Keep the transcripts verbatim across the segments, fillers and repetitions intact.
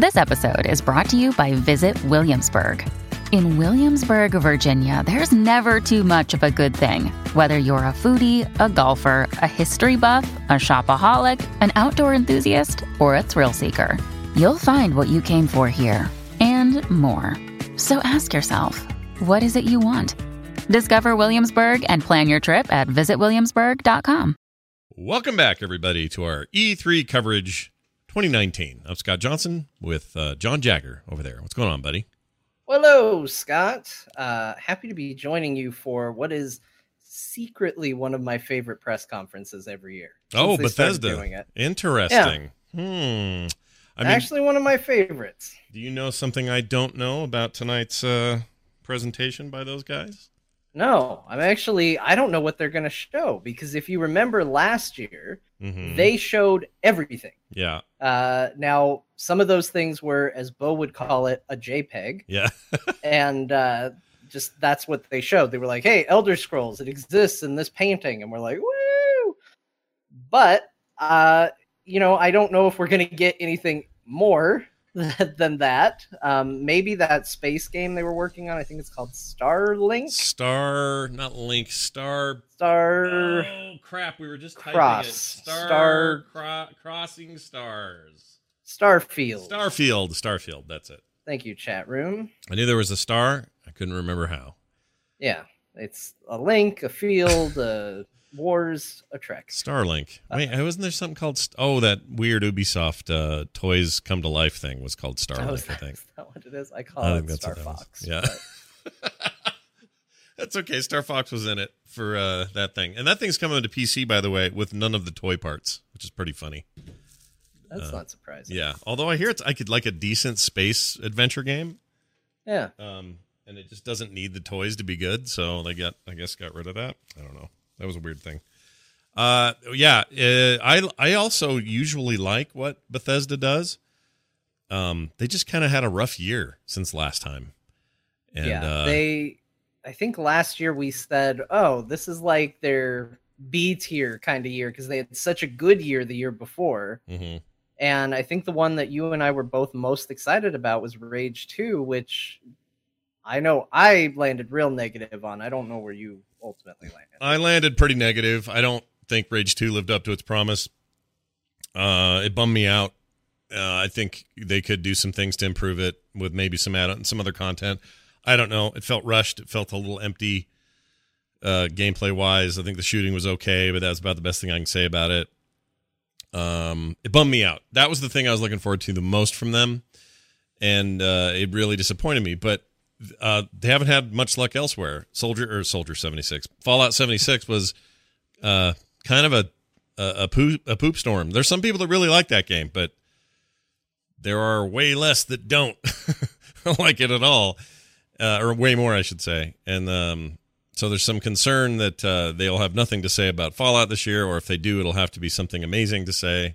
This episode is brought to you by Visit Williamsburg. In Williamsburg, Virginia, there's never too much of a good thing. Whether you're a foodie, a golfer, a history buff, a shopaholic, an outdoor enthusiast, or a thrill seeker, you'll find what you came for here and more. So ask yourself, what is it you want? Discover Williamsburg and plan your trip at visit williamsburg dot com. Welcome back, everybody, to our E three coverage twenty nineteen. I'm Scott Johnson with uh, John Jagger over there. What's going on, buddy? Hello, Scott. Uh, happy to be joining you for what is secretly one of my favorite press conferences every year. Oh, Bethesda. Doing it. Interesting. Yeah. Hmm. I mean, actually one of my favorites. Do you know something I don't know about tonight's uh, presentation by those guys? No, I'm actually, I don't know what they're going to show, because if you remember last year, mm-hmm. they showed everything. Yeah. Uh, now, some of those things were, as Bo would call it, a JPEG. Yeah. and uh, just that's what they showed. They were like, hey, Elder Scrolls, it exists in this painting. And we're like, woo! But, uh, you know, I don't know if we're going to get anything more than that. Um, maybe that space game they were working on, I think it's called Starlink. Star, not Link, Star. Star. Oh, crap. We were just typing Cross. it. Star, Star. Cro- Crossing Stars. Starfield. Starfield. Starfield. That's it. Thank you, chat room. I knew there was a star. I couldn't remember how. Yeah. It's a link, a field, a Wars, a Trek. Starlink. Wait, uh, wasn't there something called... St- oh, that weird Ubisoft uh, Toys Come to Life thing was called Starlink, that, I think. Is that what it is? I call I it Star Fox. Yeah. That's okay. Star Fox was in it for uh, that thing. And that thing's coming to P C, by the way, with none of the toy parts, which is pretty funny. That's uh, not surprising. Yeah. Although I hear it's I could like a decent space adventure game. Yeah. Um, and it just doesn't need the toys to be good, so they got I guess got rid of that. I don't know. That was a weird thing. Uh, yeah, uh, I I also usually like what Bethesda does. Um, they just kind of had a rough year since last time. And, yeah, uh, they. I think last year we said, "Oh, this is like their B tier kind of year," because they had such a good year the year before. Mm-hmm. And I think the one that you and I were both most excited about was Rage two, which I know I landed real negative on. I don't know where you ultimately landed. I landed pretty negative. I don't think Rage two lived up to its promise. Uh, it bummed me out. Uh, I think they could do some things to improve it with maybe some add-on, some other content. I don't know. It felt rushed. It felt a little empty uh, gameplay-wise. I think the shooting was okay, but that's about the best thing I can say about it. Um, it bummed me out. That was the thing I was looking forward to the most from them, and uh, it really disappointed me. But uh, they haven't had much luck elsewhere. Soldier or Soldier seventy-six, Fallout seventy-six was uh, kind of a a, a, poop, a poop storm. There's some people that really like that game, but there are way less that don't like it at all, uh, or way more, I should say. And um, so there's some concern that uh, they'll have nothing to say about Fallout this year, or if they do, it'll have to be something amazing to say.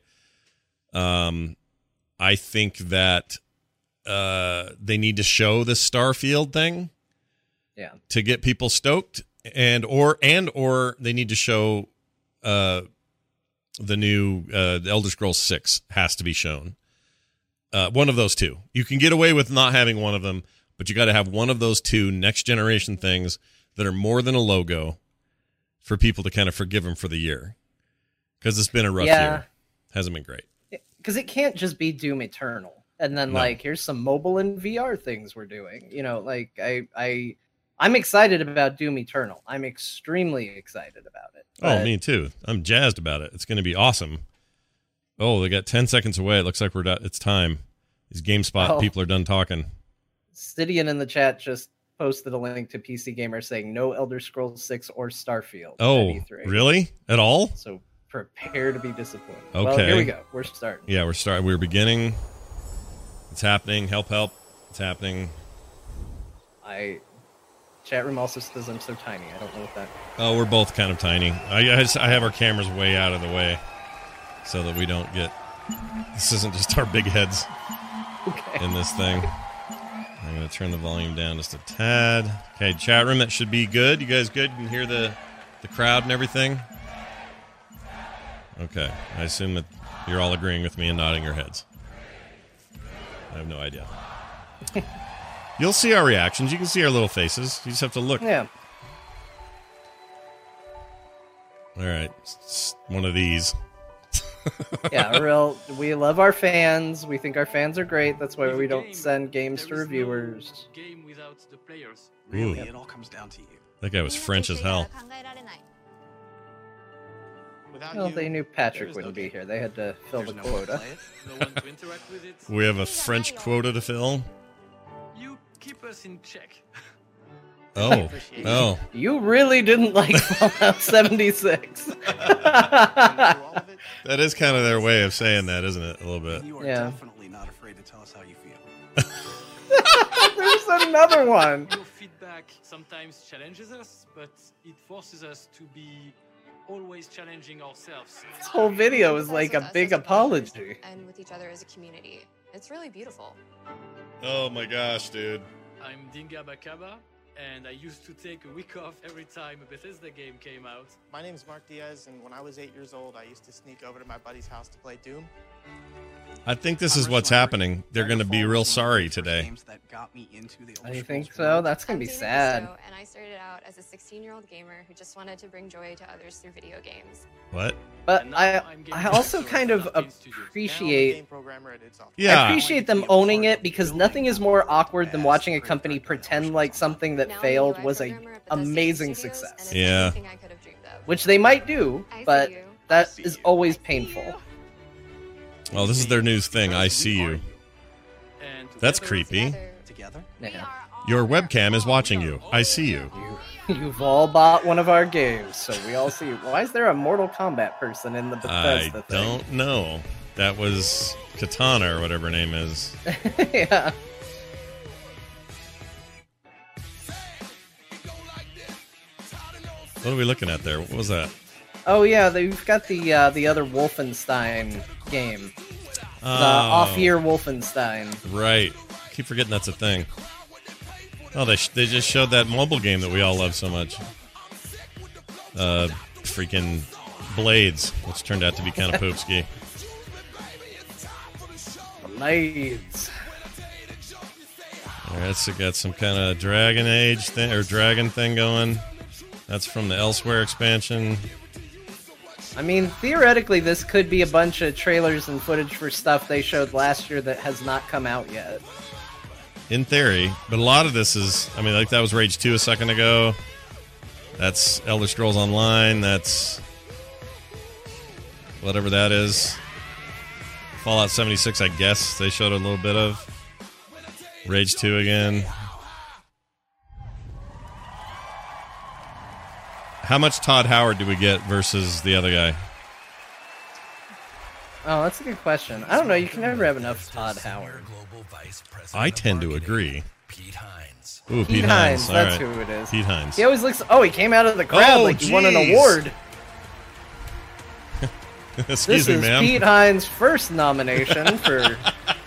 Um, I think that uh, they need to show the Starfield thing, yeah, to get people stoked, and or and or they need to show uh, the new uh, the Elder Scrolls six has to be shown. Uh, one of those two. You can get away with not having one of them, but you got to have one of those two next generation things that are more than a logo for people to kind of forgive them for the year. Because it's been a rough yeah. year. Hasn't been great. Because it can't just be Doom Eternal. And then, no. like, here's some mobile and V R things we're doing. You know, like, I, I, I'm excited about Doom Eternal. I'm extremely excited about it. Oh, me too. I'm jazzed about it. It's going to be awesome. Oh, they got ten seconds away. It looks like we're done. It's time. These GameSpot oh. people are done talking. Stidian in the chat just posted a link to P C Gamer saying no Elder Scrolls six or Starfield. Oh, at E three. Really? At all? So prepare to be disappointed. Okay. Well, here we go. We're starting. Yeah, we're starting. We're beginning. It's happening. Help, help. It's happening. I... Chat room also says I'm so tiny. I don't know what that... Oh, we're both kind of tiny. I, I, just, I have our cameras way out of the way so that we don't get... This isn't just our big heads okay. in this thing. I'm going to turn the volume down just a tad. Okay, chat room, that should be good. You guys good? You can hear the, the crowd and everything? Okay, I assume that you're all agreeing with me and nodding your heads. I have no idea. You'll see our reactions. You can see our little faces. You just have to look. Yeah. All right. It's one of these. Yeah, real. We love our fans. We think our fans are great. That's why we don't send games to reviewers. Game without the players. Really, Ooh. it all comes down to you. That guy was French as hell. Without Well, you, they knew there Patrick is no wouldn't be game. here. They had to fill There's the no one to quota. play it. No one to interact with it. We have a French quota to fill. You keep us in check. Oh. Appreciate it. Oh. You really didn't like Fallout seventy-six. Through all of it, That is kind of their way of saying that, isn't it? A little bit. you are Yeah. definitely not afraid to tell us how you feel. There's another one. Your feedback sometimes challenges us, but it forces us to be always challenging ourselves. This whole video is like a big apology. And with each other as a community. It's really beautiful. Oh my gosh, dude. I'm Dinga Bakaba, and I used to take a week off every time a Bethesda game came out. My name's Mark Diaz, and when I was eight years old, I used to sneak over to my buddy's house to play Doom. I think this I'm is what's personally happening. They're going to be Daggerfall real was one of the sorry first today. games that got me into the Oh, Elder you think Scrolls so? world. That's gonna I'm be Dana sad. Bristow, and I started out as a sixteen-year-old gamer who just wanted to bring joy to others through video games. What? But And now I, I'm getting I also to kind of Arkane Studios. Now I'm a appreciate. game programmer at id Software. Yeah. I appreciate them owning it because nothing is more awkward than watching a company pretend like something that Now I'm a failed U I was a programmer at Bethesda amazing Studios, and success. it's Yeah. everything I could have dreamed of. Which they might do, I see but you. that see is you. always painful. Oh, this is their news thing. I see you. And That's together- creepy. Together? Yeah. Your webcam is watching you. I see you. You've all bought one of our games, so we all see you. Why is there a Mortal Kombat person in the I Bethesda thing? don't know. That was Katana or whatever her name is. Yeah. What are we looking at there? What was that? Oh yeah, they've got the uh, the other Wolfenstein game, the Oh, off-year Wolfenstein. Right. Keep forgetting that's a thing. Oh, they sh- they just showed that mobile game that we all love so much. Uh, freaking Blades, which turned out to be kind of poopski. Blades. All right, so got some kind of Dragon Age thing or Dragon thing going. That's from the Elsewhere expansion. I mean, theoretically, this could be a bunch of trailers and footage for stuff they showed last year that has not come out yet. In theory, but a lot of this is, I mean, like that was Rage two a second ago. That's Elder Scrolls Online. That's whatever that is. Fallout seventy-six, I guess they showed a little bit of. Rage two again. How much Todd Howard do we get versus the other guy? Oh, that's a good question. I don't know. You can never have enough Todd Howard. I tend to agree. Pete Hines. Ooh, Pete, Pete Hines. Hines, All that's right. who it is. Pete Hines. He always looks. Oh, he came out of the crowd Oh, like he won an jeez. award. Excuse This me, is ma'am. Pete Hines' first nomination for.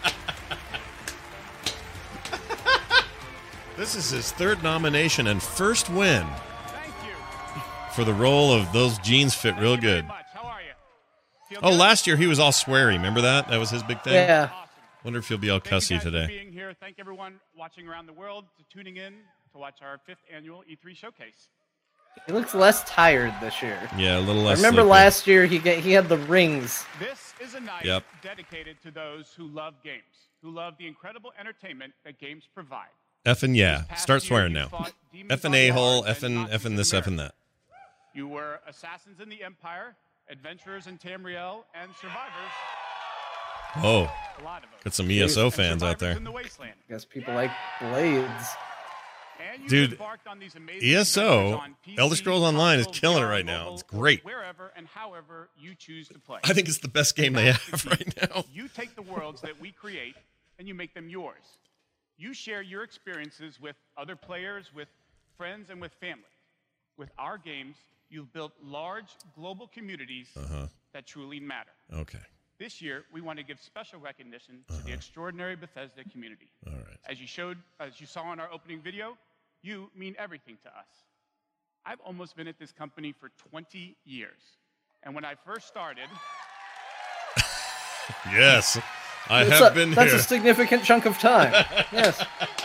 This is his third nomination and first win for the role of Those Jeans Fit Real Good. Oh, last year he was all sweary. Remember that? That was his big thing? Yeah. Wonder if he'll be all Thank you cussy guys for today. being here. Thank everyone watching around the world to tuning in to watch our fifth annual E three showcase. He looks less tired this year. Yeah, a little I less. remember sleepy. last year he get, he had the rings. This is a night Yep. dedicated to those who love games, who love the incredible entertainment that games provide. Effing yeah. This past Start year, swearing you now. fought demons Effing on a hole. Mars and Effing Nazis effing in this. America. Effing that. You were assassins in the Empire, adventurers in Tamriel, and survivors. Oh, A lot of them. got some E S O And fans out survivors there. in the wasteland. I guess people like Blades. And you've Dude, embarked on these amazing E S O, adventures on P C, Elder Scrolls Online is console, killing it V R, right now. mobile, It's great. Wherever and however you choose to play. I think it's the best game they have right now. You take the worlds that we create and you make them yours. You share your experiences with other players, with friends, and with family. With our games, you've built large global communities Uh-huh. that truly matter. Okay. This year, we want to give special recognition to the extraordinary Bethesda community. All right. As you showed, as you saw in our opening video, you mean everything to us. I've almost been at this company for twenty years. And when I first started, Yes. I That's have a, been That's here. a significant chunk of time. Yes.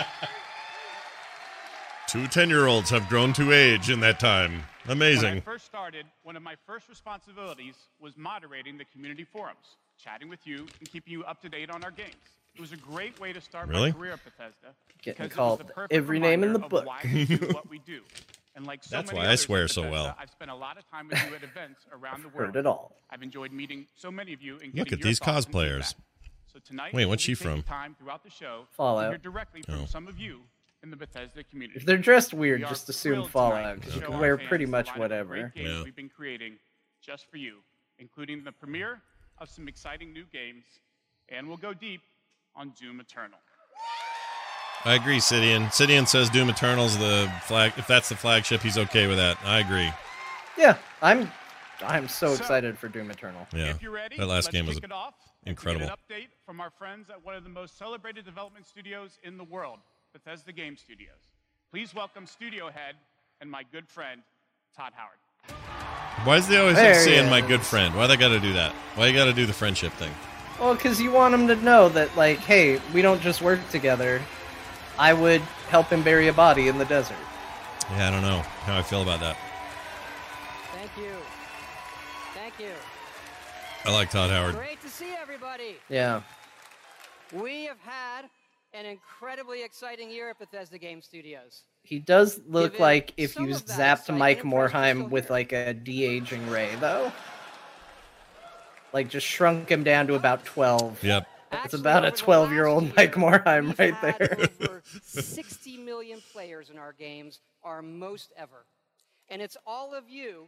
Two ten-year-olds have grown to age in that time. When Amazing. I first started, one of my first responsibilities was moderating the community forums, chatting with you, and keeping you up to date on our games. It was a great way to start Really? my career at Bethesda. Getting because it was called the perfect every name in the reminder of book. Why we do what we do. And like so That's many why I others swear at so Bethesda, well. I've spent a lot of time with you at events around the world. Heard it all. I've enjoyed meeting so many of you and Look getting at your these thoughts and cosplayers. feedback. So tonight, Wait, we'll what's be she taking from? Time throughout the show Fallout. to hear directly from Oh. some of you in the Bethesda community. If they're dressed weird, We are just assume thrilled Fallout, tonight to because you show can our wear fans pretty the much lineup of whatever. great games Yeah. we've been creating just for you, including the premiere of some exciting new games, and we'll go deep on Doom Eternal. I agree, Sidian. Sidian says Doom Eternal's the flag. If that's the flagship, he's okay with that. I agree. Yeah, I'm I'm so So- excited for Doom Eternal. Yeah, If you're ready, that last let's game was kick it off and incredible. Get an update from our friends at one of the most celebrated development studios in the world, Bethesda Game Studios. Please welcome studio head and my good friend, Todd Howard. Why is they always There like he saying my is. good friend? Why they got to do that? Why you got to do the friendship thing? Well, because you want them to know that, like, hey, we don't just work together. I would help him bury a body in the desert. Yeah, I don't know how I feel about that. Thank you. Thank you. I like Todd Howard. Great to see everybody. Yeah. We have had an incredibly exciting year at Bethesda Game Studios. He does look Given like if some you of that zapped excitement Mike and impressed Morheim Crystal with here. like a de-aging ray, though. Like just shrunk him down to about twelve. Yep. That's Actually, about a over the twelve-year-old last Mike year, Morheim we've right had there. Over sixty million players in our games, our most ever. And it's all of you.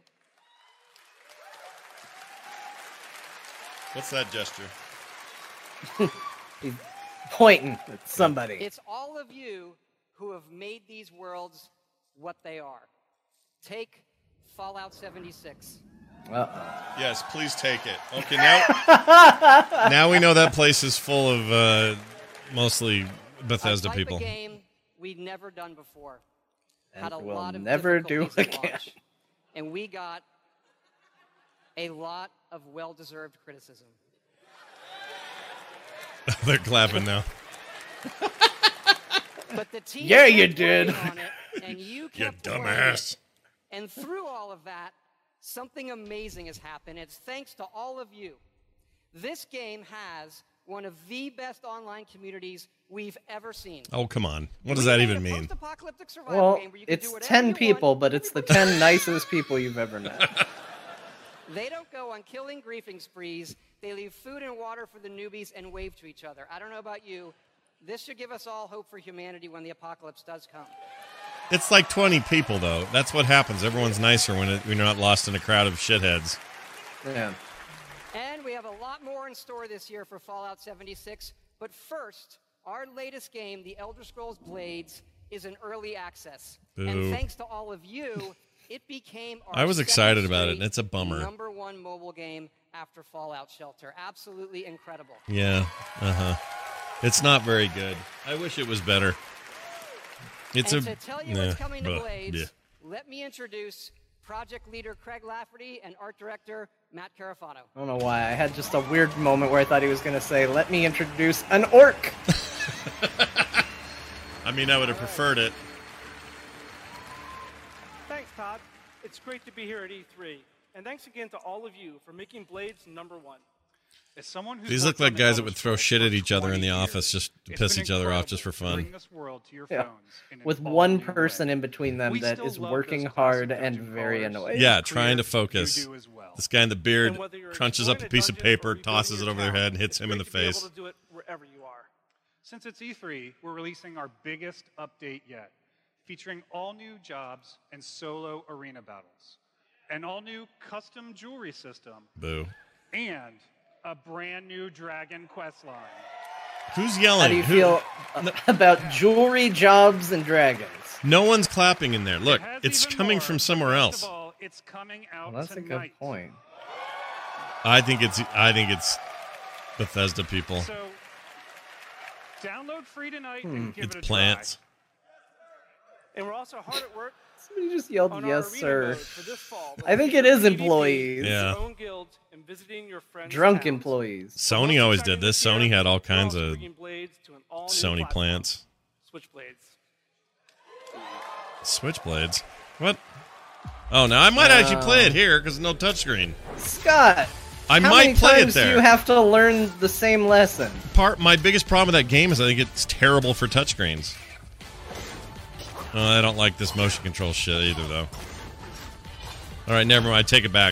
What's that gesture? He's pointing at somebody. It's all of you who have made these worlds what they are. Take Fallout seventy-six. Uh-oh. Yes, please take it. Okay, now now we know that place is full of uh, mostly Bethesda a type people. Of game we'd never done before. Had a And we'll lot of never do difficulties at again. launch, and we got a lot of well-deserved criticism. They're clapping now. But the team Yeah, kept you working did. on it, and you You kept playing dumbass. it. And through all of that, something amazing has happened. It's thanks to all of you. This game has one of the best online communities we've ever seen. Oh, come on. What does We that made even a mean? post-apocalyptic survival Well, game where you can it's do whatever ten you want. people, but it's the ten nicest people you've ever met. They don't go on killing griefing sprees. They leave food and water for the newbies and wave to each other. I don't know about you. This should give us all hope for humanity when the apocalypse does come. It's like twenty people, though. That's what happens. Everyone's nicer when, it, when you're not lost in a crowd of shitheads. Yeah. And we have a lot more in store this year for Fallout seventy-six. But first, our latest game, The Elder Scrolls Blades, is in early access. Boo. And thanks to all of you, it became our I was excited second about it, and straight it's a bummer. number one mobile game after Fallout Shelter. Absolutely incredible. Yeah. Uh-huh. It's not very good. I wish it was better. It's and a... to tell you nah, what's coming to blah, Blades, yeah. let me introduce project leader Craig Lafferty and art director Matt Carafano. I don't know why. I had just a weird moment where I thought he was going to say, let me introduce an orc. I mean, I would have preferred it. Thanks, Todd. It's great to be here at E three. And thanks again to all of you for making Blades number one. As someone who's These worked look like on the guys that Elder would throw Scrolls shit for at each other in the twenty office years, just to it's piss been each other off just for incredible to fun. bring this world to your Yeah. phones in an With all one new person way. in between them We that still is love working those hard classic and dungeon very crawlers. annoyed. Yeah, Clear, trying to you focus. do as well. This guy in the beard And whether you're crunches up a exploring piece of dungeon or paper, rebuilding tosses it your over their town, head, and hits it's him in the great to be face. able to do it wherever you are. Since it's E three, we're releasing our biggest update yet, featuring all new jobs and solo arena battles, an all new custom jewelry system, Boo. and a brand new dragon quest line. Who's yelling? How do you Who- feel about jewelry, jobs, and dragons? No one's clapping in there. Look, It has it's even coming more, from but somewhere best else. of all, it's coming out Well, that's a tonight. good point. I think it's I think it's Bethesda people. So, download free tonight Hmm. and give It's it a plants. And we're also hard at work Somebody just yelled, on our yes, arena sir. mode for this fall. I think it is P V P, employees. Yeah. your own guilds, and visiting your friends' Drunk towns. employees. Sony always did this. Sony had all We're kinds also of bringing Blades to an all-new Sony platform, plants. Switchblades. Switchblades. What? Oh, now I might actually play it here because no touchscreen. Scott, I how might many play it times do there. you have to learn the same lesson? Part my biggest problem with that game is I think it's terrible for touchscreens. Oh, I don't like this motion control shit either, though. All right, never mind. Take it back.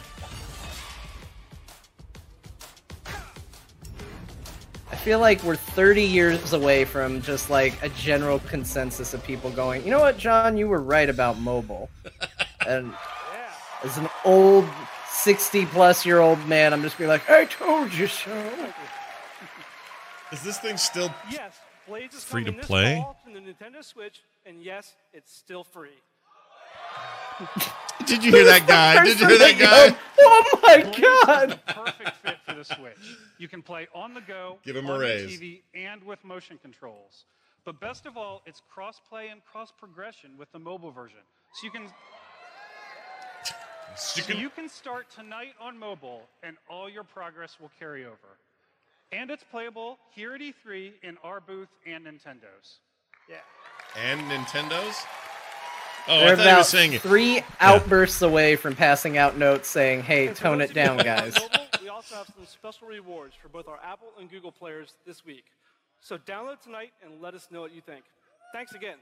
I feel like we're thirty years away from just like a general consensus of people going, you know what, John, you were right about mobile. And as an old sixty plus year old man, I'm just being like, I told you so. Is this thing still Yes, Blades is free to coming this play? fall to the Nintendo Switch, and yes, it's still free. Did you hear that guy? Did you hear that guy? Oh my Blades god! is the perfect fit for the Switch. You can play on the go, Give him a on raise. the T V, and with motion controls. But best of all, it's cross-play and cross-progression with the mobile version. So you can, so you can start tonight on mobile, and all your progress will carry over. And it's playable here at E three in our booth and Nintendo's. Yeah. And Nintendo's? Oh, They're I thought he about was saying it. three outbursts away from passing out notes saying, hey, And for tone those it of you down, who are on guys. mobile, we also have some special rewards for both our Apple and Google players this week. So download tonight and let us know what you think. Thanks again.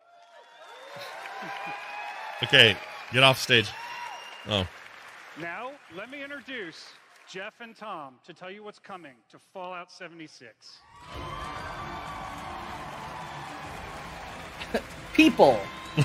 Okay, get off stage. Oh. Now, let me introduce Jeff and Tom to tell you what's coming to Fallout seventy-six. People.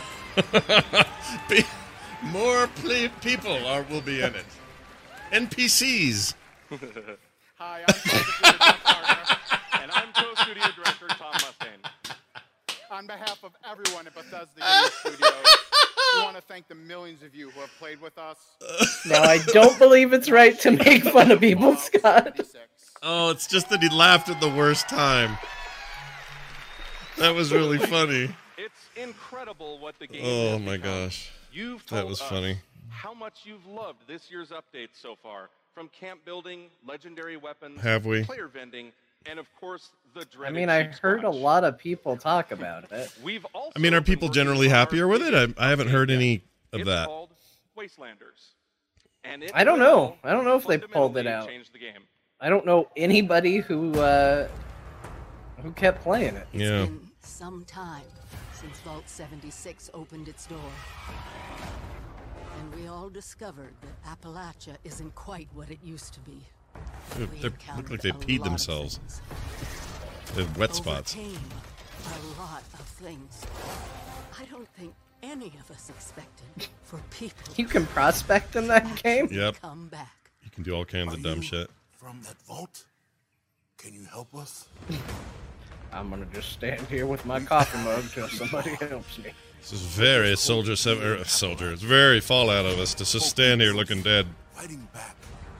Pe- More ple- people are will be in it. N P Cs. Hi, I'm co-studio partner, and I'm co-studio director Tom Mustaine. On behalf of everyone at Bethesda Game Studios, we want to thank the millions of you who have played with us. Now, I don't believe it's right to make fun of people, Scott. Oh, it's just that he laughed at the worst time. That was really funny. It's incredible what the game Oh has my become. gosh. You've That told was us funny. how much you've loved this year's updates so far, from camp building, legendary weapons, Have we? player vending, and of course the I dreaded mean, I sheep's heard a crunch. lot of people talk about it. We've also I mean, are been people working generally on our happier with it? I, I haven't heard any of It's that. called Wastelanders. And it I don't will know. I don't know if they pulled it fundamentally out. change the game. I don't know anybody who uh, who kept playing it. It's Yeah. been some time since Vault seventy-six opened its door. And we all discovered that Appalachia isn't quite what it used to be. They We they look encountered like they a peed lot of themselves. things. They have wet spots. Overcame a lot of things. I don't think any of us expected for people You can prospect in that game? Yep. come back. You can do all kinds of dumb shit. From that vault? Can you help us? I'm gonna just stand here with my coffee mug till somebody helps me. This is very soldier seven er, soldier. It's very Fallout of us to just stand here looking dead. Fighting back.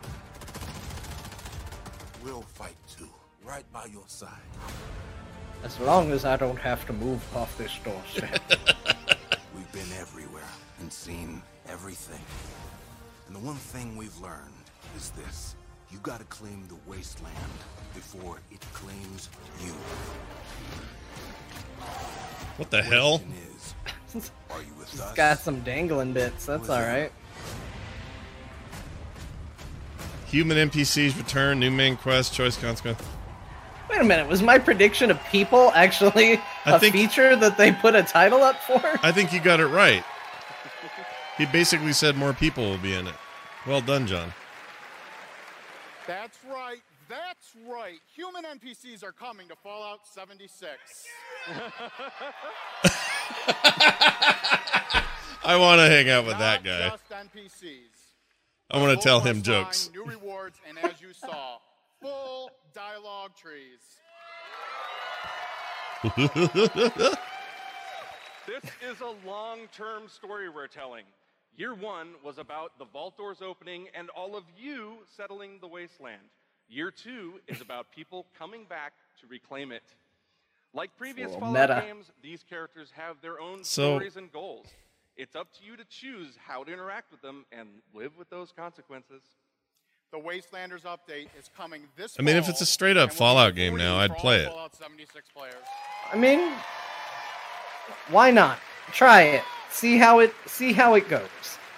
We'll fight too, right by your side. As long as I don't have to move off this doorstep. We've been everywhere and seen everything. And the one thing we've learned is this. You gotta claim the wasteland before it claims you. What the hell? Question is, are you with us? Got some dangling bits. That's all right. Human N P Cs return. New main quest. Choice consequence. Wait a minute. Was my prediction of people actually I a think- feature that they put a title up for? I think you got it right. He basically said more people will be in it. Well done, John. That's right. That's right. Human N P Cs are coming to Fallout seventy-six. I want to hang out with that Not guy. just N P Cs. I want to tell him Full jokes. quest line, New rewards, and as you saw, full dialogue trees. This is a long-term story we're telling. Year one was about the vault doors opening and all of you settling the wasteland. Year two is about people coming back to reclaim it. Like previous little Fallout meta. games, these characters have their own So- stories and goals. It's up to you to choose how to interact with them and live with those consequences. The Wastelanders update is coming this I mean, if fall, it's a straight up and will be Fallout game free now, for I'd all play it. Fallout seventy-six players. I mean, why not? Try it. See how it see how it goes.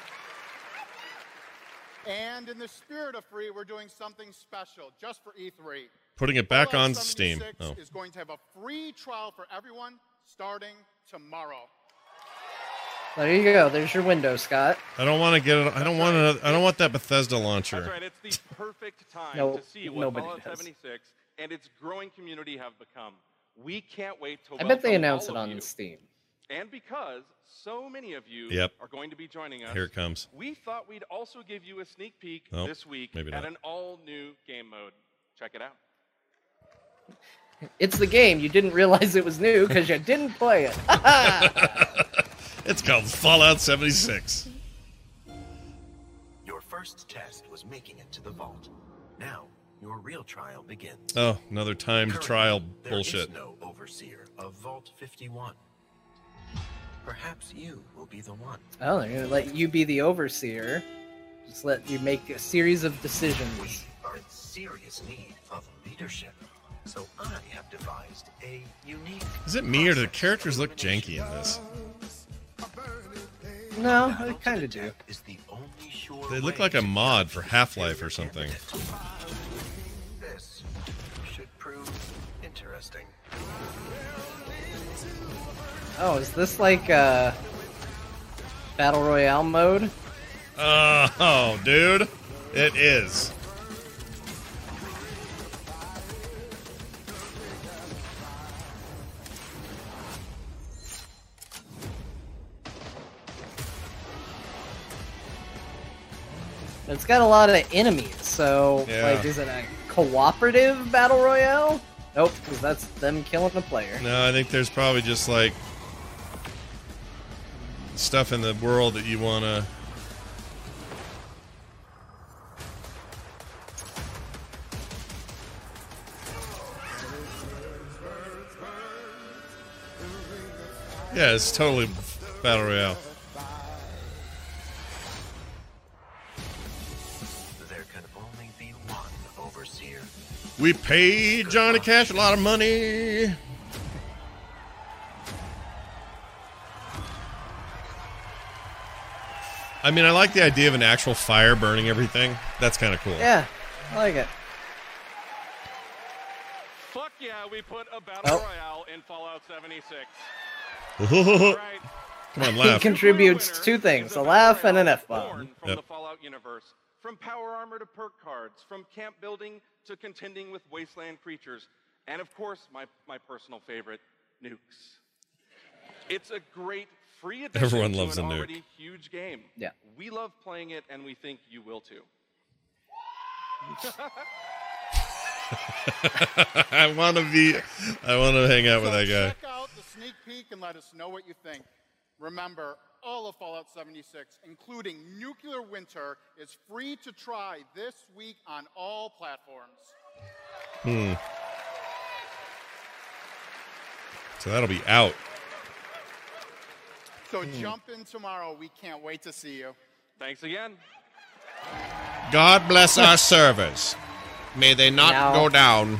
And in the spirit of free, we're doing something special just for E three. Putting it back Fallout on Steam. seventy-six Oh. is going to have a free trial for everyone starting tomorrow. There you go. There's your window, Scott. I don't want to get it. I don't want to. I don't want that Bethesda launcher. That's right. It's the perfect time No, to see what nobody Fallout does. seventy-six and its growing community have become. We can't wait to I bet they welcome announce all it of on you. Steam. And because so many of you Yep. are going to be joining us, Here it comes. we thought we'd also give you a sneak peek Nope, this week maybe at not. an all-new game mode. Check it out. It's the game. You didn't realize it was new because you didn't play it. It's called Fallout seventy-six. Your first test was making it to the vault. Now, your real trial begins. Oh, another timed Currently, trial there bullshit. is no overseer of Vault fifty-one. Perhaps you will be the one. Oh, they're gonna let you be the overseer. Just let you make a series of decisions. Are in serious need of leadership. So I have devised a unique. Is it me or do the characters look janky in this? No, I kind of do. Is the only sure They look way like a to mod for Half-Life or something. This should prove interesting. Oh, is this like uh, Battle Royale mode? Oh, dude, it is. It's got a lot of enemies, so Yeah. like, is it a cooperative battle royale? Nope, because that's them killing the player. No, I think there's probably just like stuff in the world that you want to. Yeah, it's totally battle royale. There can only be one overseer. We paid Johnny Cash a lot of money. I mean, I like the idea of an actual fire burning everything. That's kind of cool. Yeah, I like it. Fuck yeah, we put a battle Oh. royale in Fallout seventy-six. Right. Come on, laugh. He contributes two things: a laugh and an F bomb. Born from Yep. the Fallout universe, from power armor to perk cards, from camp building to contending with wasteland creatures, and of course, my, my personal favorite, nukes. It's a great free addition Everyone to loves an a nuke. already huge game. Yeah. We love playing it, and we think you will too. I want to be. I want to hang out with that guy. Check out the sneak peek and let us know what you think. Remember, all of Fallout seventy-six, including Nuclear Winter, is free to try this week on all platforms. Hmm. So that'll be out. So jump in tomorrow. We can't wait to see you. Thanks again. God bless our servers. May they not Now- go down.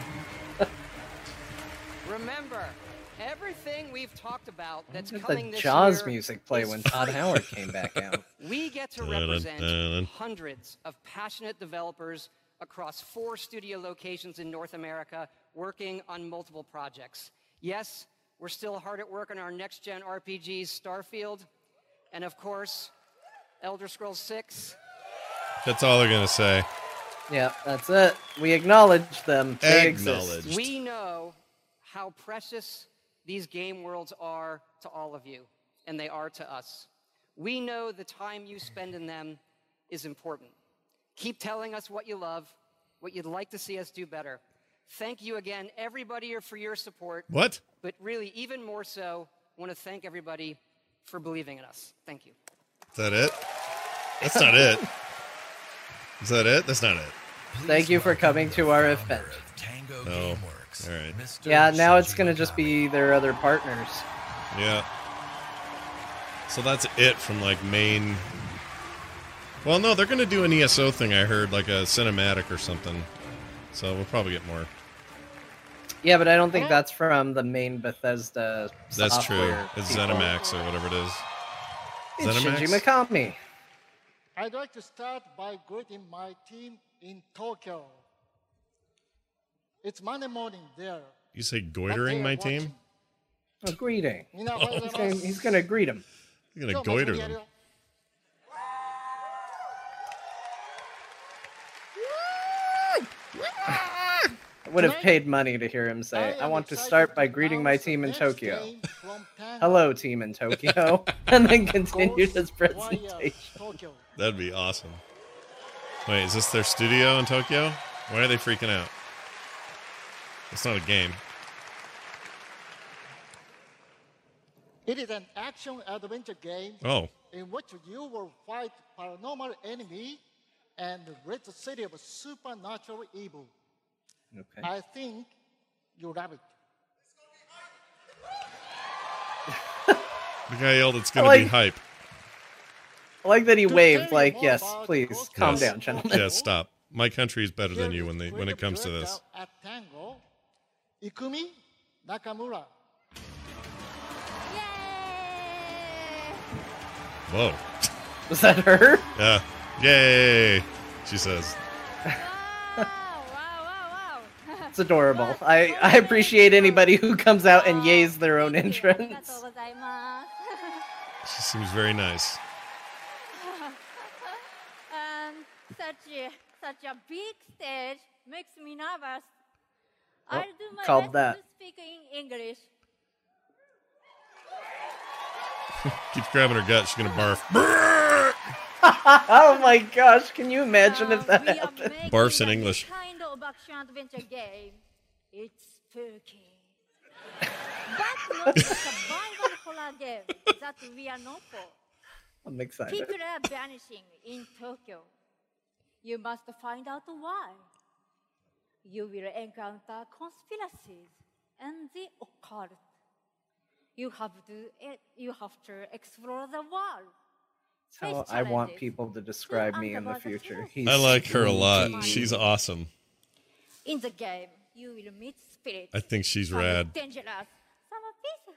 Remember, everything we've talked about that's Let coming the this Jaws year music play is when Todd free. Howard came back out. We get to Dun, dun, represent dun. hundreds of passionate developers across four studio locations in North America working on multiple projects. Yes, we're still hard at work on our next-gen R P Gs, Starfield, and of course, Elder Scrolls six. That's all they're gonna say. Yeah, that's it. We acknowledge them. They Acknowledged. exist. We know how precious these game worlds are to all of you, and they are to us. We know the time you spend in them is important. Keep telling us what you love, what you'd like to see us do better. Thank you again, everybody, for your support. What? But really, even more so, I want to thank everybody for believing in us. Thank you. Is that it? That's not it. Is that it? That's not it. Thank you for coming to our event. No. All right. Yeah, now it's going to just be their other partners. Yeah. So that's it from like main. Well, no, they're going to do an E S O thing. I heard like a cinematic or something. So we'll probably get more. Yeah, but I don't think that's from the main Bethesda. That's true. software It's people. ZeniMax or whatever it is. It's ZeniMax? Shinji Mikami. I'd like to start by greeting my team in Tokyo. It's Monday morning there. You say goitering my team? A greeting. You know, Oh, he's gonna- he's going to greet him. You're going to goiter them. I would have paid money to hear him say, I want to start by greeting my team in Tokyo. Hello, team in Tokyo. And then continued his presentation. That'd be awesome. Wait, is this their studio in Tokyo? Why are they freaking out? It's not a game. It is an action-adventure game Oh. in which you will fight paranormal enemy and rid the city of supernatural evil. Okay. I think you love it. The guy yelled, it's going I to be like- hype. I like that he waved, like, yes, please, calm Yes. down, gentlemen. Yeah, stop. My country is better than you when they when it comes to this. At Tango, Ikumi Nakamura. Whoa. Was that her? Yeah. Yay, she says. It's adorable. I, I appreciate anybody who comes out and yays their own entrance. She seems very nice. um, such a such a big stage makes me nervous. I'll do my called best that. to speak in English. Keeps grabbing her gut. She's going to barf. Oh my gosh, can you imagine if that happened? Barfs in English. Kind of action adventure game. It's spooky, but not the survival horror game that we are known for. I'm excited. People are vanishing in Tokyo. You must find out why. You will encounter conspiracies and the occult. You have to eh, you have to explore the world. That's how I want people to describe me in the future. He's I like her a lot. spooky. She's awesome. In the game, you will meet spirits. I think she's some rad. dangerous, some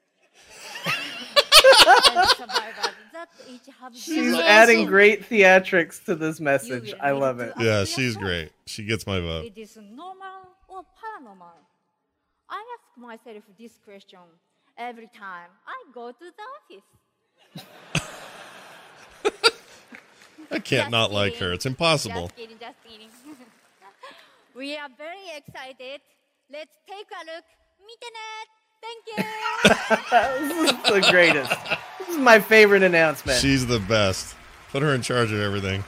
peaceful. And survivors that each have She's their adding own- great theatrics to this message. I love it. Yeah, she's great. She gets my vote. It is normal or paranormal? I ask myself this question every time I go to the office. I can't not like her. It's impossible. Just kidding, just kidding. We are very excited. Let's take a look. Meet This is the greatest. This is my favorite announcement. She's the best. Put her in charge of everything.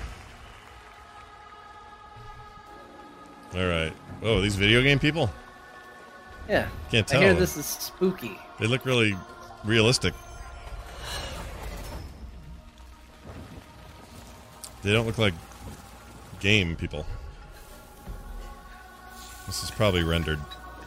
All right. Oh, these video game people? Yeah. Can't tell. I hear this is spooky. They look really realistic. They don't look like game people. This is probably rendered.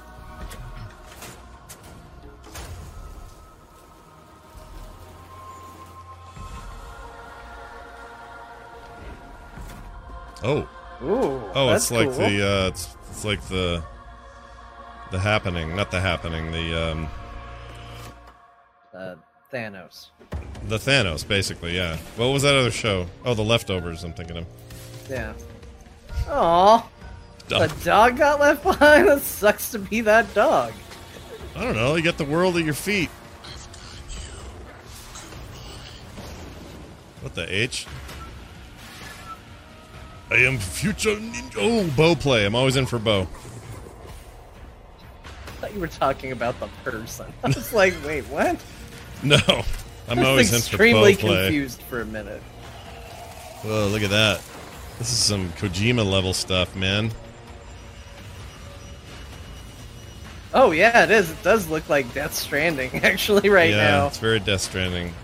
Oh. Ooh. Oh, that's it's like cool. the uh it's, it's like the the happening, not the happening, the um Uh, Thanos. the Thanos basically, yeah. What was that other show? Oh, The Leftovers, I'm thinking of. Yeah. Aw. Dog. The dog got left behind? That sucks to be that dog. I don't know, you got the world at your feet. What the H? I am future ninja. Oh, bow play. I'm always in for bow. I thought you were talking about the person. I was like, wait, what? No, I'm I was always in for extremely bow play. confused for a minute. Whoa, look at that. This is some Kojima level stuff, man. Oh yeah, it is. It does look like Death Stranding, actually, right yeah, now. it's very Death Stranding.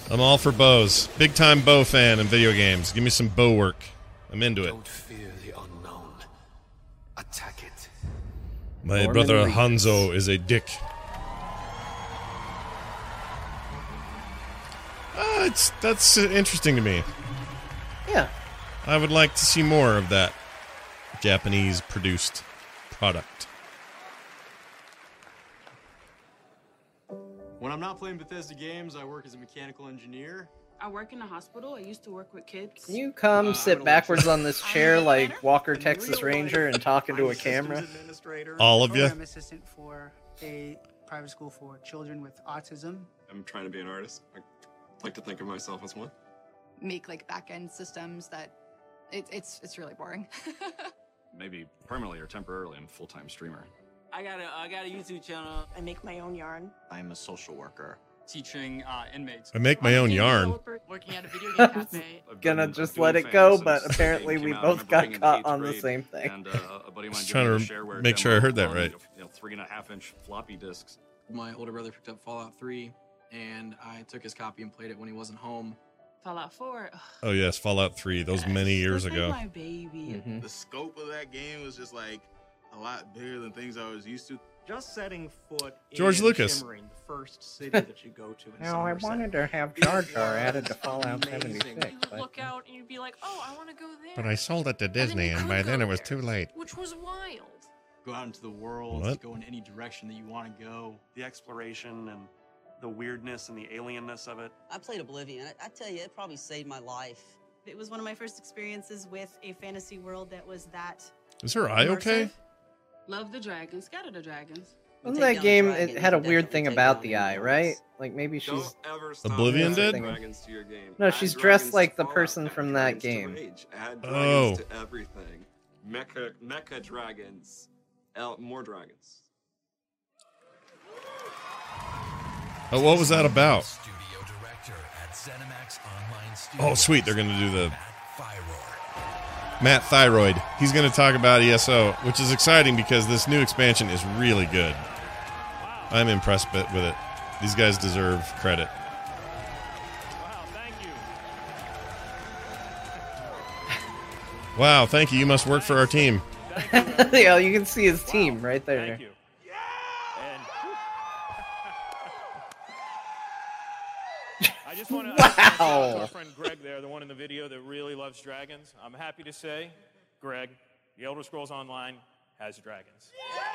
I'm all for bows. Big time bow fan in video games. Give me some bow work. I'm into it. Don't fear the unknown. Attack it. My Norman brother Reedus. Hanzo is a dick. Uh, it's that's uh, interesting to me. Yeah. I would like to see more of that Japanese produced product. When I'm not playing Bethesda games, I work as a mechanical engineer. I work in a hospital. I used to work with kids. Can you come sit backwards on this chair like Walker Texas Ranger and talk into a camera? All of you? Program assistant for a private school for children with autism. I'm trying to be an artist. I like to think of myself as one. Make like back-end systems that it, it's it's really boring. Maybe permanently or temporarily I'm a full-time streamer. I got a I got a YouTube channel. I make my own yarn. I'm a social worker. Teaching uh, inmates. I make my own yarn. Working at a video game cafe. Gonna just let it go, but apparently we both got caught on the same thing. And uh, a buddy of mine Just trying to make sure I heard that right. You know, three and a half inch floppy disks. My older brother picked up Fallout three, and I took his copy and played it when he wasn't home. Fallout four. Ugh, Oh yes, Fallout three. Those many years that's ago. like my baby. Mhm. The scope of that game was just like a lot bigger than things I was used to. Just setting foot George in Lucas. Shimmering, the first city that you go to in Now, I Somerset. wanted to have Jar Jar added to Fallout Amazing. seventy-six, You would but look out and you'd be like, oh, I want to go there. But I sold it to And then Disney, you and could by go then it was there, too late. Which was wild. Go out into the world, What? go in any direction that you want to go. The exploration and the weirdness and the alienness of it. I played Oblivion. I, I tell you, it probably saved my life. It was one of my first experiences with a fantasy world that was that. Is her eye okay? immersive. Love the dragons. Scatter the dragons. wasn't that game? It had a weird thing about the eye, right? Like maybe she's Don't ever stop Oblivion adding did? dragons to your game. no, Add she's dragons dressed to like the Fallout, person add from that dragons to game. Rage, Add Oh. dragons to everything. Mecha, mecha dragons. El- more dragons. Oh, what was that about? Studio director at ZeniMax Online Oh, Studios. sweet. They're going to do the Thyroid. Matt Thyroid. He's going to talk about E S O, which is exciting because this new expansion is really good. I'm impressed with it. These guys deserve credit. Wow, thank you. You must work for our team. Yeah, you can see his team right there. Thank you. I just want to Wow. shout out to our friend Greg there, the one in the video that really loves dragons. I'm happy to say, Greg, The Elder Scrolls Online has dragons.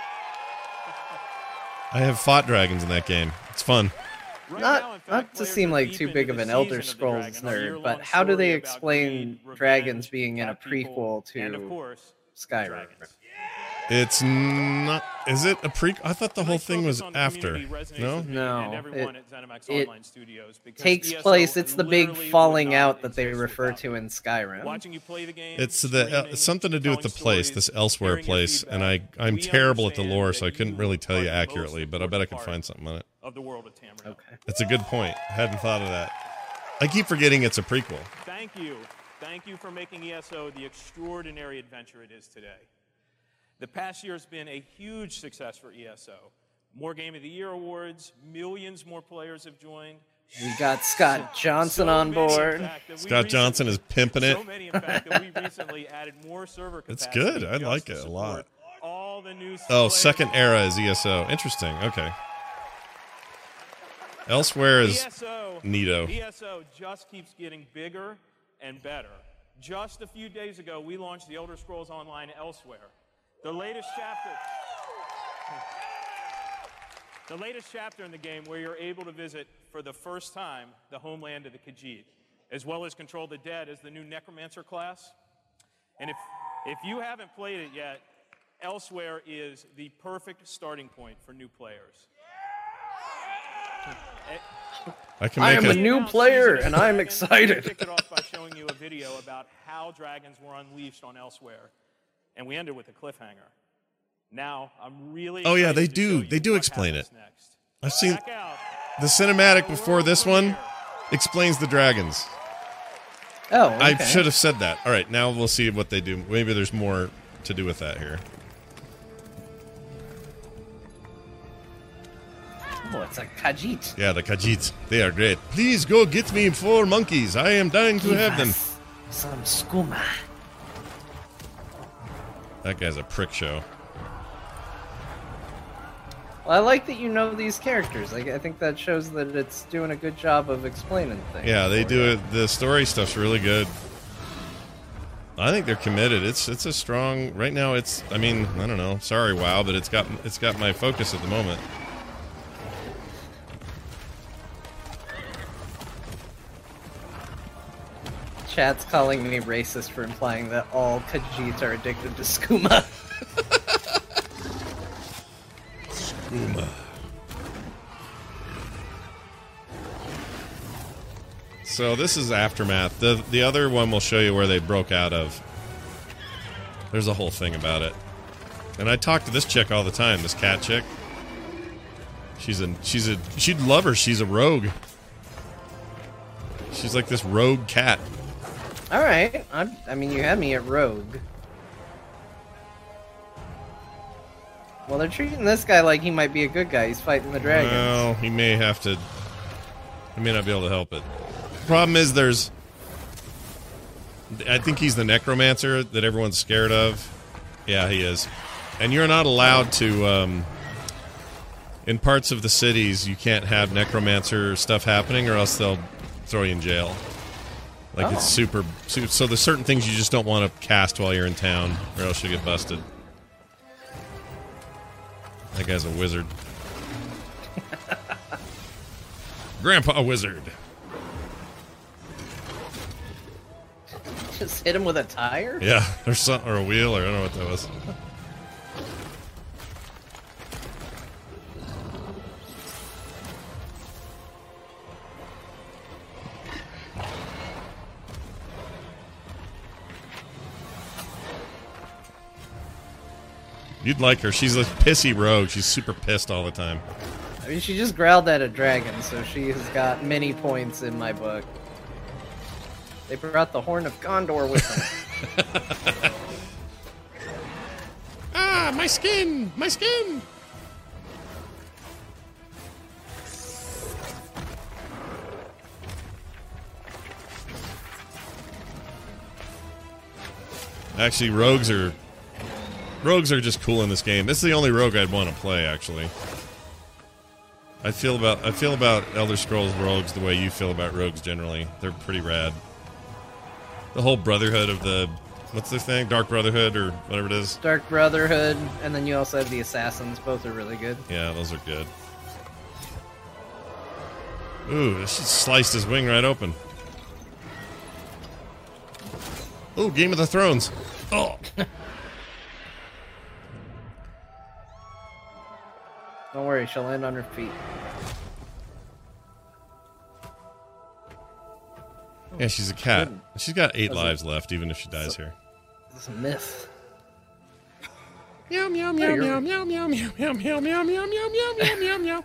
I have fought dragons in that game. It's fun. Not not to seem like too big of an Elder Scrolls nerd, but how do they explain dragons being in a prequel to Skyrim? It's not. Is it a pre? I thought the whole thing was after. No? No. everyone It, at ZeniMax it Online Studios, because takes E S O place. It's the big literally would falling not out that they exist refer without to in Skyrim. Watching you play the game, It's the uh, something to do with the place, this elsewhere place, and I I'm We terrible at the understand lore, so I that couldn't you really tell you are the most accurately. But I bet I can find something on it. of the world of Tamriel. Okay. That's a good point. I hadn't thought of that. I keep forgetting it's a prequel. Thank you. Thank you for making E S O the extraordinary adventure it is today. The past year has been a huge success for E S O. More Game of the Year awards, millions more players have joined. We got Scott Johnson So on many, in board. fact, that we Scott Johnson is pimping it. So many, in fact, that we recently added more server It's capacity good. I just like to it a support lot. all the new Oh, players. second era is E S O. Interesting. Okay. Elsewhere is E S O, neato. E S O just keeps getting bigger and better. Just a few days ago, we launched the Elder Scrolls Online Elsewhere. The latest chapter. The latest chapter in the game where you're able to visit for the first time the homeland of the Khajiit, as well as control the dead as the new Necromancer class. And if if you haven't played it yet, Elsewhere is the perfect starting point for new players. I can I make am a a new player, and I'm We excited. kicked it off by showing you a video about how dragons were unleashed on Elsewhere, and we ended with a cliffhanger. Now, I'm really Oh yeah, they excited to show do. you They do what explain it. happens next. I've seen Check out the cinematic before this one explains the dragons. Oh, I okay. should have said that. All right, now we'll see what they do. Maybe there's more to do with that here. Oh, it's a Khajiit. Yeah, the Khajiits. They are great. Please go get me four monkeys. I am dying to Give have them. us some skooma. That guy's a prick show. Well, I like that you know these characters. Like, I think that shows that it's doing a good job of explaining things. Yeah, they for do you. it. The story stuff's really good. I think they're committed. It's it's a strong right now. It's I mean I don't know. Sorry, WoW, but it's got it's got my focus at the moment. Chat's calling me racist for implying that all Khajiits are addicted to skooma. Skooma. So this is Aftermath. The the other one will show you where they broke out of. There's a whole thing about it. And I talk to this chick all the time, this cat chick. She's a she's a she'd love her. She's a rogue. She's like this rogue cat. All right. I'm, I mean, you had me at rogue. Well, they're treating this guy like he might be a good guy. He's fighting the dragons. Well, he may have to. He may not be able to help it. Problem is, there's. I think he's the necromancer that everyone's scared of. Yeah, he is. And you're not allowed to. Um, in parts of the cities, you can't have necromancer stuff happening, or else they'll throw you in jail. Like Oh. it's super, super. So there's certain things you just don't want to cast while you're in town, or else you'll get busted. That guy's a wizard. Grandpa Wizard. Just hit him with a tire? Yeah, or some, or a wheel, or I don't know what that was. You'd like her. She's a pissy rogue. She's super pissed all the time. I mean, she just growled at a dragon, so she has got many points in my book. They brought the Horn of Gondor with them. Ah, my skin! My skin! Actually, rogues are... Rogues are just cool in this game. This is the only rogue I'd want to play, actually. I feel about I feel about Elder Scrolls rogues the way you feel about rogues generally. They're pretty rad. The whole Brotherhood of the... What's this thing? Dark Brotherhood or whatever it is? Dark Brotherhood, and then you also have the Assassins. Both are really good. Yeah, those are good. Ooh, she sliced his wing right open. Ooh, Game of the Thrones. Oh! Don't worry, she'll land on her feet. Yeah, she's a cat. Good. She's got eight That's lives a- left, even if she dies that's a- here. It's a myth. Meow meow Oh, meow you're- meow meow meow meow meow meow meow meow meow meow meow meow meow.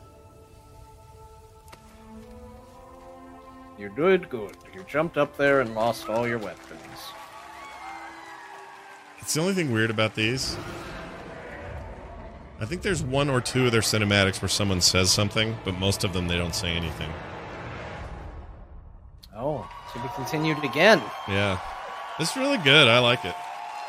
You did good. You jumped up there and lost all your weapons. It's the only thing weird about these. I think there's one or two of their cinematics where someone says something, but most of them they don't say anything. Oh, to be continued again. Yeah. It's really good. I like it.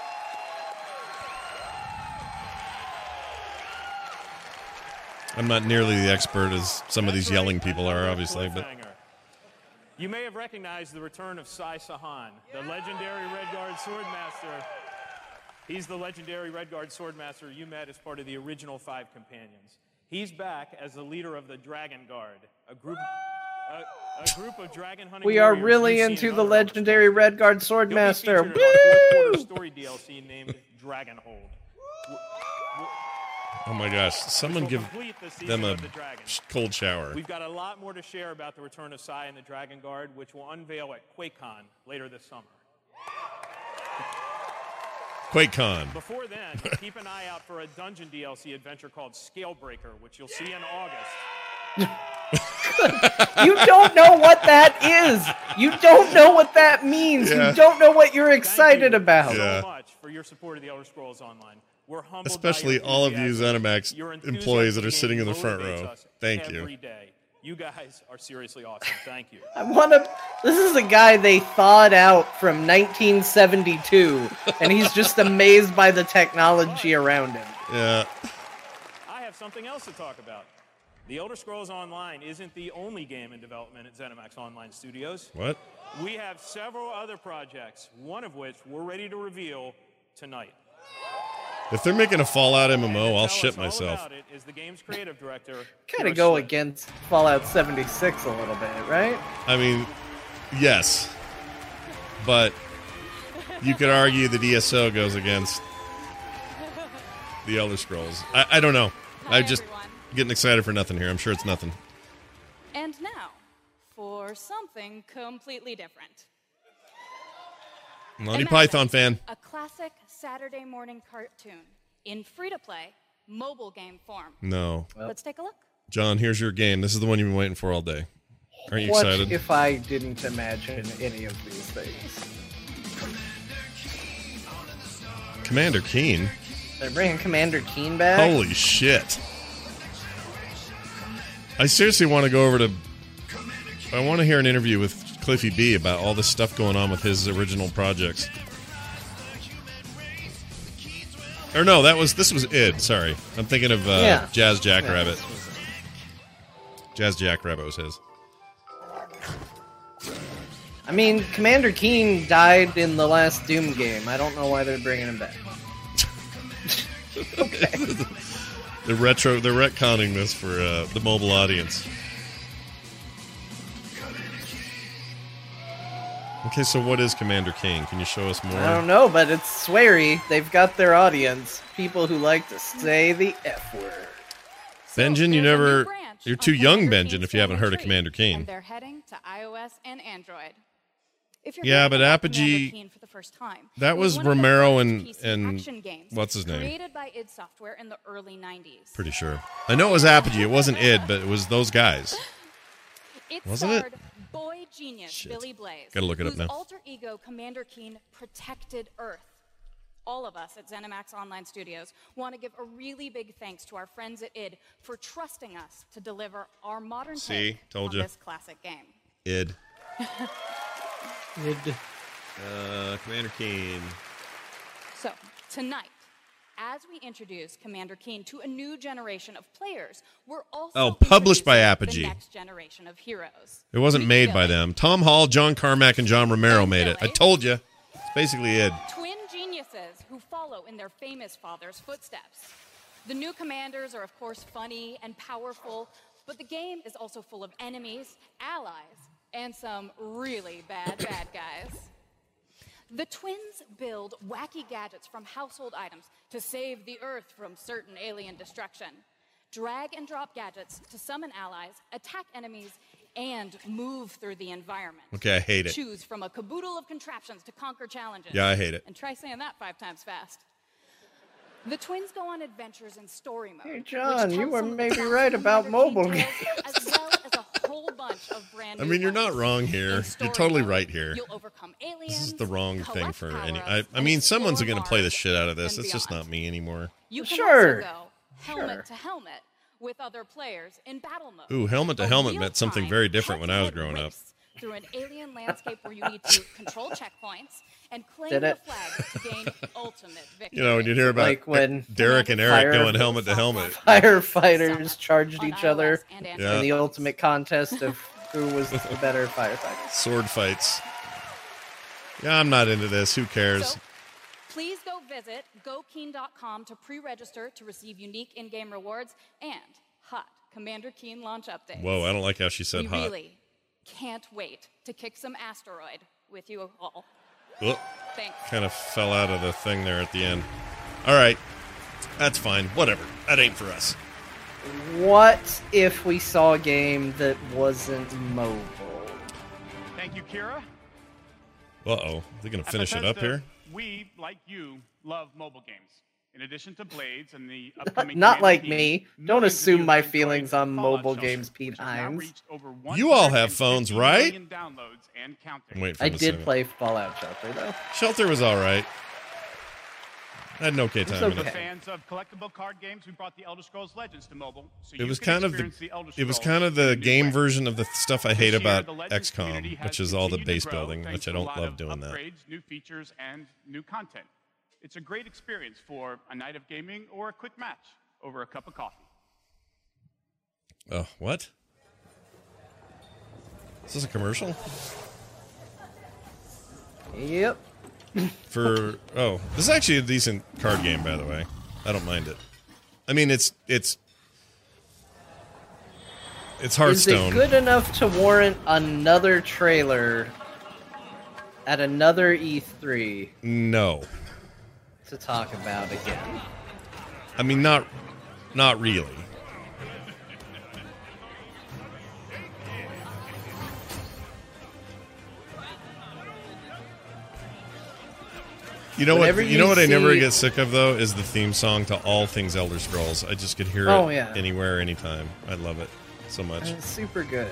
I'm not nearly the expert as some of these yelling people are, obviously, but You may have recognized the return of Sai Sahan, the legendary Redguard Swordmaster. He's the legendary Redguard Swordmaster you met as part of the original Five Companions. He's back as the leader of the Dragon Guard, a group, a, a group of dragon hunting We are warriors really you've seen into in the other legendary Redguard He'll be Swordmaster. featured in our fourth Woo! quarter story D L C named Dragonhold. oh my gosh, someone give them a sh- cold shower. We've got a lot more to share about the return of Sai and the Dragon Guard, which will unveil at QuakeCon later this summer. QuakeCon. Before then, keep an eye out for a dungeon D L C adventure called Scalebreaker, which you'll see in August. You don't know what that is. You don't know what that means. Yeah. You don't know what you're excited Thank you about. so much for your support of the Elder Scrolls Online. We're humbled Especially by your all of you enthusiasm. ZeniMax Your enthusiasm employees that for are the sitting in game the front motivates row. us Thank you. every day. You guys are seriously awesome. Thank you. I want to. This is a guy they thawed out from nineteen seventy-two, and he's just amazed by the technology around him. Yeah. I have something else to talk about. The Elder Scrolls Online isn't the only game in development at ZeniMax Online Studios. What? We have several other projects, one of which we're ready to reveal tonight. If they're making a Fallout M M O, I'll Tell shit us all myself. about it is the game's creative director. Kind of go against Fallout seventy-six a little bit, right? I mean, yes. But you could argue the D S O goes against the Elder Scrolls. I, I don't know. I just getting excited for nothing here. I'm sure it's nothing. And now, for something completely different. Monty Imagine Python fan. A classic Saturday morning cartoon in free-to-play mobile game form. No. Let's take a look. John, here's your game. This is the one you've been waiting for all day. Aren't you What excited? if I didn't imagine any of these things? Commander Keen. They're bringing Commander Keen back? Holy shit. I seriously want to go over to... I want to hear an interview with Cliffy B about all this stuff going on with his original projects. Or no, that was this was id. Sorry, I'm thinking of uh, Yeah. Jazz Jackrabbit. Yeah, Jazz Jackrabbit was his. I mean, Commander Keen died in the last Doom game. I don't know why they're bringing him back. The retro, they're retconning this for uh, the mobile audience. Okay, so what is Commander King? Can you show us more? I don't know, but it's sweary. They've got their audience. People who like to say the F word. Benjen, you never... You're too young, Benjen, if you haven't heard of Commander And Keen. they're heading to iOS and Android. If you're Yeah, hearing but about Apogee... Commander Keen for the first time, That it was one of the Romero first and... P C and action games what's his name? created by id Software in the early nineties. Pretty sure. I know it was Apogee. It wasn't id, but it was those guys. It Wasn't it? starred boy genius Billy Blaze. Gotta look it up whose now. alter ego Commander Keen protected Earth. All of us at ZeniMax Online Studios want to give a really big thanks to our friends at id for trusting us to deliver our modern See? take Told on ya. this classic game. Id. Id. Uh, Commander Keen. So, tonight, as we introduce Commander Keen to a new generation of players, we're also Oh, published by introducing Apogee. the next generation of heroes. It wasn't Meet made Billy. by them. Tom Hall, John Carmack, and John Romero made it. I told you. It's basically id. Twin geniuses who follow in their famous father's footsteps. The new commanders are, of course, funny and powerful, but the game is also full of enemies, allies, and some really bad bad guys. The twins build wacky gadgets from household items to save the Earth from certain alien destruction, drag and drop gadgets to summon allies, attack enemies, and move through the environment. Okay, I hate it. Choose from a caboodle of contraptions to conquer challenges. Yeah, I hate it. And try saying that five times fast. The twins go on adventures in story mode. Hey, which John, you tells were some of the maybe classic right about Commander mobile Keen games. tales, as well as a whole bunch of brand I new mean, you're not ones. wrong here. You're totally right here. You'll overcome aliens. This is the wrong thing collect for power-ups, any... I, I and mean, someone's explore going to play the Mars shit out of this. and It's just beyond. not me anymore. You can Sure. also go helmet Sure. to helmet with other players in battle mode. Ooh, helmet to A helmet real meant something time, very different when I was head-to-head growing up. race through an alien landscape where you need to control checkpoints and claim Did the it? flag to gain ultimate victory. You know, when you hear about Like when Derek and Eric Fire- going helmet to helmet. Firefighters charged on each other iOS and Yeah. in the ultimate contest of who was the better firefighter. Sword fights. Yeah, I'm not into this. Who cares? So, please go visit go keen dot com to pre-register to receive unique in-game rewards and hot Commander Keen launch updates. Whoa, I don't like how she said we hot. really can't wait to kick some asteroid with you all. Whoop. Thanks. Kind of fell out of the thing there at the end. All right. That's fine. Whatever. That ain't for us. What if we saw a game that wasn't mobile? Thank you, Kira. Uh-oh. They're going to finish it up Bethesda, here? We, like you, love mobile games. In addition to Blades and the upcoming Not Commander like Keen, me. Don't millions of assume you my have enjoyed feelings on Fallout mobile Shelter, games, Pete which has now Hines. reached over You all have one hundred phones, fifty right? million downloads and counting. I'm waiting for I him to did say it. play Fallout Shelter, though. Shelter was all right. I had an okay time. For in it. fans of collectible card games, we brought the Elder Scrolls Legends to mobile. So It you was can kind of the, experience the Elder it was Scrolls kind of the in a new game way. version of the stuff I hate This year, about the Legends X community COM, has which is all the continued to base grow building, thanks which I to a don't lot love of doing that. upgrades, new features, and new content. It's a great experience for a night of gaming or a quick match over a cup of coffee. Oh, what? Is this a commercial? Yep. For oh, this is actually a decent card game, by the way. I don't mind it. I mean, it's it's it's Hearthstone. Is it good enough to warrant another trailer at another E three No, to talk about again? I mean not not really. You know Whenever what? You, you know what I never see- get sick of though is the theme song to all things Elder Scrolls. I just could hear Oh, it yeah. anywhere, anytime. I love it so much. It's super good.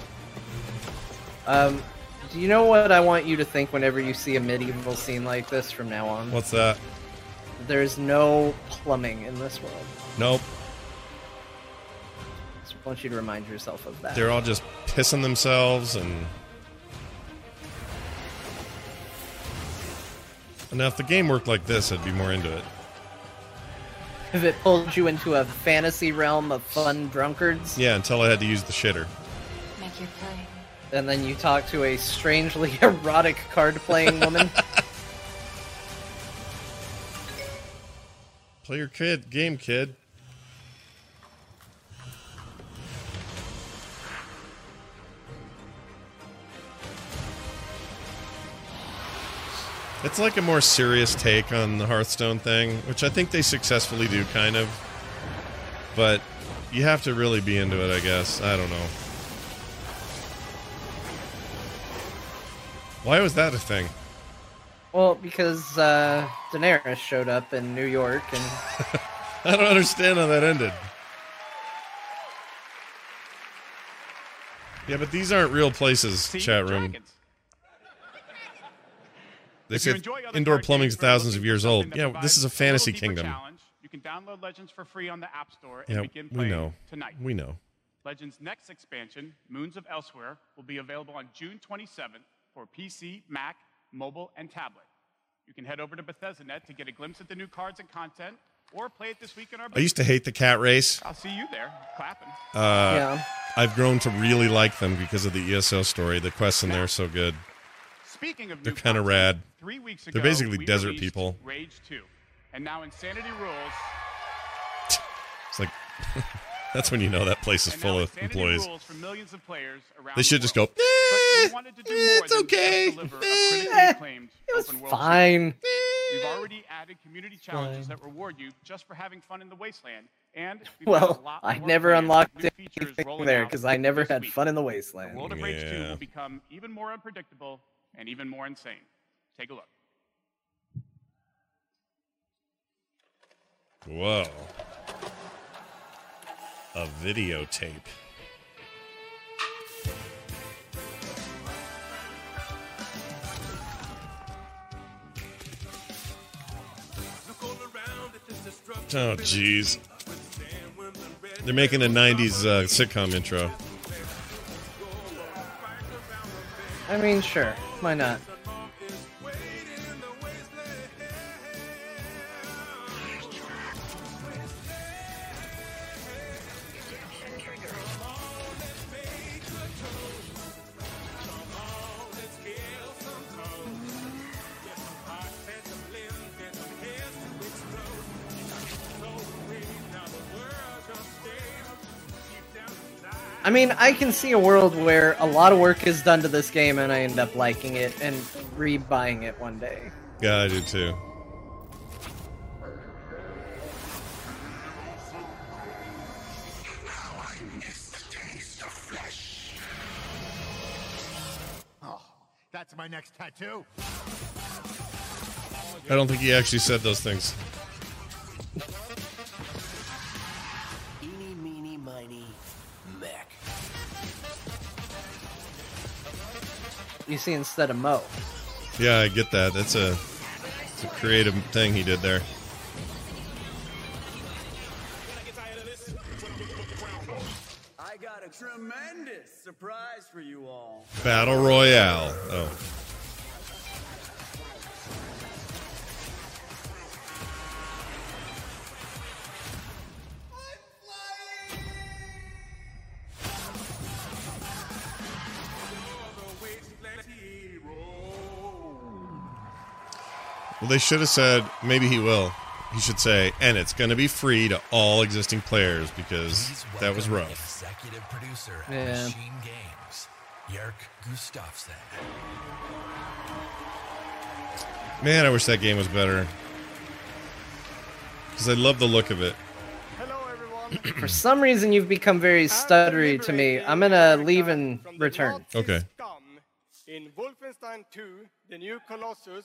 Um, do you know what I want you to think whenever you see a medieval scene like this from now on? What's that? There's no plumbing in this world. Nope. Just want you to remind yourself of that. They're all just pissing themselves and. Now, if the game worked like this, I'd be more into it. If it pulled you into a fantasy realm of fun drunkards, Yeah, until I had to use the shitter. Make your play. and then you talk to a strangely erotic card-playing woman. Play your kid game, kid. It's like a more serious take on the Hearthstone thing, which I think they successfully do, kind of. But you have to really be into it, I guess. I don't know. Why was that a thing? Well, because uh, Daenerys showed up in New York, and I don't understand how that ended. Yeah, but these aren't real places, chat room. They If you said enjoy other indoor card plumbing's games but are thousands of looking for years something old. that Yeah, provides this is a little fantasy deeper kingdom. challenge, you can download Legends for free on the App Store and Yeah, begin we playing know. tonight. We know. Legends' next expansion, Moons of Elsewhere, will be available on June twenty-seventh for P C, Mac, mobile, and tablet. You can head over to Bethesda dot net to get a glimpse at the new cards and content, or play it this week in our I used to hate the cat race. I'll see you there, clapping. Uh, Yeah. I've grown to really like them because of the E S O story. The quests in there are so good. Speaking of They're new kind of content, rad. Three weeks ago, They're basically we desert released people. Rage two, and now Insanity Rules. It's like that's when you know that place is full of Insanity employees. Rules for millions of players around They should the just go. world. But we wanted to do more it's than okay. just deliver a critically acclaimed it was open world fine. series. We've already added community challenges Fine. that reward you just for having fun in the wasteland. And we've got a Well, lot I more never planned with unlocked new features anything rolling there out because I never this had week. fun in the The wasteland. World of Rage two Yeah. will become even more unpredictable and even more insane. Take a look. Whoa. A videotape. Oh, jeez. They're making a nineties uh, sitcom intro. I mean, sure, why not? I mean, I can see a world where a lot of work is done to this game and I end up liking it and re-buying it one day. Yeah, I do too. Oh, that's my next tattoo. I don't think he actually said those things. Eeny, meeny, miny, mech. You see, instead of Mo. Yeah, I get that. That's a, it's a creative thing he did there. tremendous surprise for you all. Battle Royale. Oh. Well, they should have said, maybe he will. He should say, and it's going to be free to all existing players because that was rough. Executive producer at Yeah. Machine Games, Jörg Gustafsson. Man, I wish that game was better. Because I love the look of it. For some reason, you've become very stuttery to me. I'm gonna leave and return. Okay. In Wolfenstein two, the new Colossus.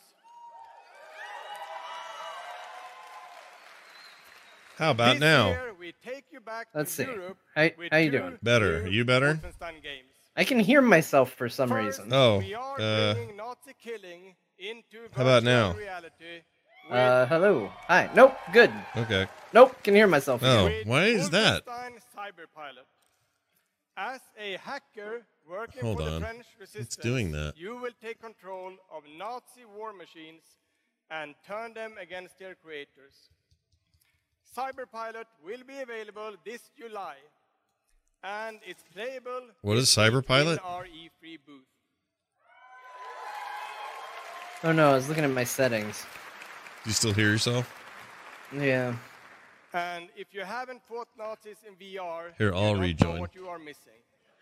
How about This now? year, we take you back Let's to see. Europe How, with how you two doing? Better. Are you better? Wolfenstein games. I can hear myself for some reason. Oh. We are Uh, bringing Nazi killing into how about virtual now? reality Uh, hello. Hi. Nope. Good. Okay. Nope. Can hear myself. Oh, with why is that? Wolfenstein Cyberpilot. As a hacker working Hold for on. the French resistance, It's doing that. you will take control of Nazi war machines and turn them against their creators. Cyberpilot will be available this July, and it's playable. What is this week Cyberpilot? in our E three booth. Oh no, I was looking at my settings. Do you still hear yourself? Yeah. And if you haven't fought Nazis in V R, Here, you I'll don't rejoin. know what you are missing.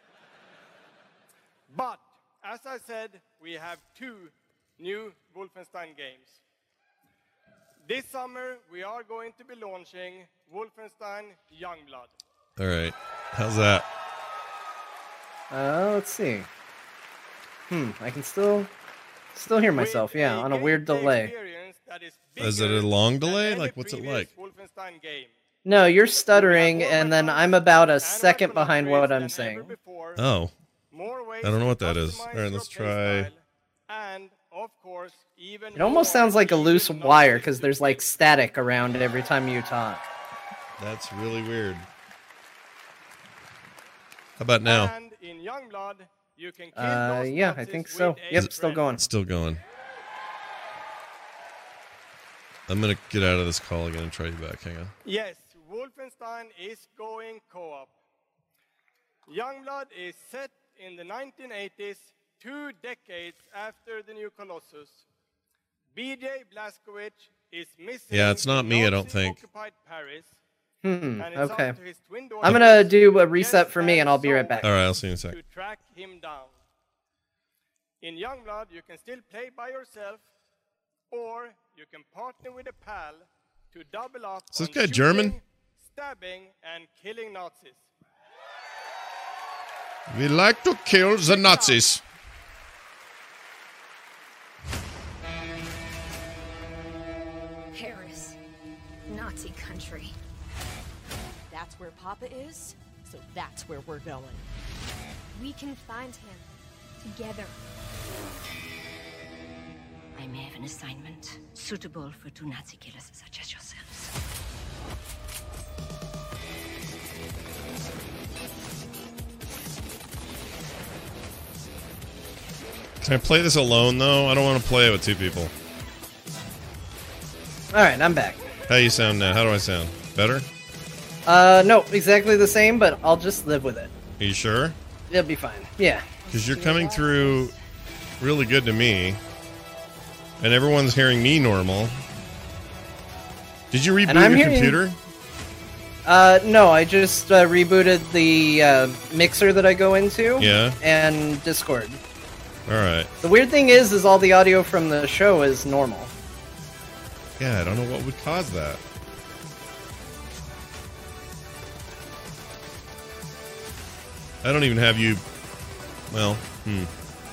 But as I said, we have two new Wolfenstein games. This summer, we are going to be launching Wolfenstein Youngblood. All right. How's that? Uh, let's see. Hmm. I can still, still hear myself. Yeah, on a weird delay. Is it a long delay? Like, what's it like? No, you're stuttering, and then I'm about a second behind what I'm saying. Oh. I don't know what that is. All right, let's try. And of course, even It almost sounds like a loose wire because there's like static around it every time you talk. That's really weird. How about now? And in Youngblood, you can kill Uh, those yeah, I Nazis think so. with a Yep, still friend. going. Still going. I'm going to get out of this call again and try you back. Hang on. Yes, Wolfenstein is going co-op. Youngblood is set in the nineteen eighties, two decades after the new Colossus. B J Blazkowicz is missing. Yeah, it's not in me, I don't think. Nazi-occupied Paris, Hmm. and it's Okay. up to his twin I'm gonna do a reset for me, and I'll be right back. All right, I'll see you in a sec. to track him down. In Youngblood, you can still play by yourself, or you can partner with a pal to double up Is this on guy shooting, German? stabbing, and killing Nazis. We like to kill the Nazis. Paris, Nazi country. That's where Papa is, so that's where we're going. We can find him together. I may have an assignment suitable for two Nazi killers such as yourselves. Can I play this alone, though? I don't want to play it with two people. All right, I'm back. How you sound now? How do I sound? Better? Uh, no, exactly the same, but I'll just live with it. Are you sure? It'll be fine. Yeah. Because you're coming through really good to me. And everyone's hearing me normal. Did you And reboot I'm your hearing- computer? Uh, no, I just uh, rebooted the uh, mixer that I go into. Yeah. And Discord. All right. The weird thing is, is all the audio from the show is normal. Yeah, I don't know what would cause that. I don't even have you... Well, hmm.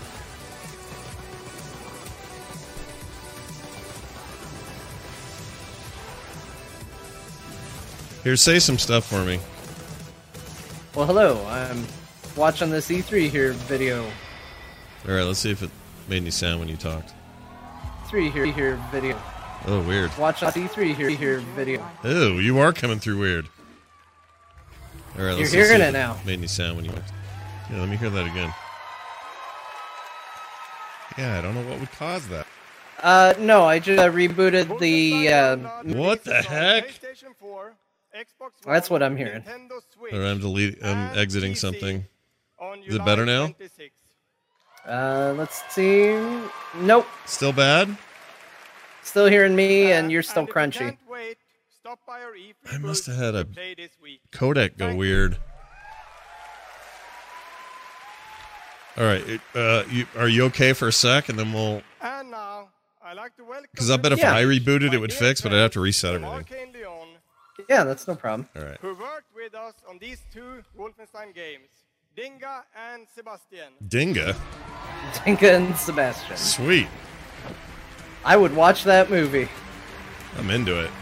Here, say some stuff for me. Well, hello. I'm watching this E three here video. All right, let's see if it made any sound when you talked. three here here video. Oh, weird. Watch E three here here video. Ew, you are coming through weird. All right, You're let's hearing see it if now. Made any sound when you went. Yeah, let me hear that again. Yeah, I don't know what would cause that. Uh, no, I just uh, rebooted the. Uh, What the heck? That's what I'm hearing. All right, I'm deleting. I'm exiting something. Is it better now? Uh, let's see. Nope. Still bad? Still hearing me, and you're still crunchy. I must have had a codec go weird. All right, it- uh, you, are you okay for a sec, and then we'll? Because I bet if Yeah. I rebooted, it would fix, but I'd have to reset everything. Yeah, that's no problem. All right. Who worked with us on these two Wolfenstein games, Dinga and Sebastian. Dinga. Dinga and Sebastian. Sweet. I would watch that movie. I'm into it.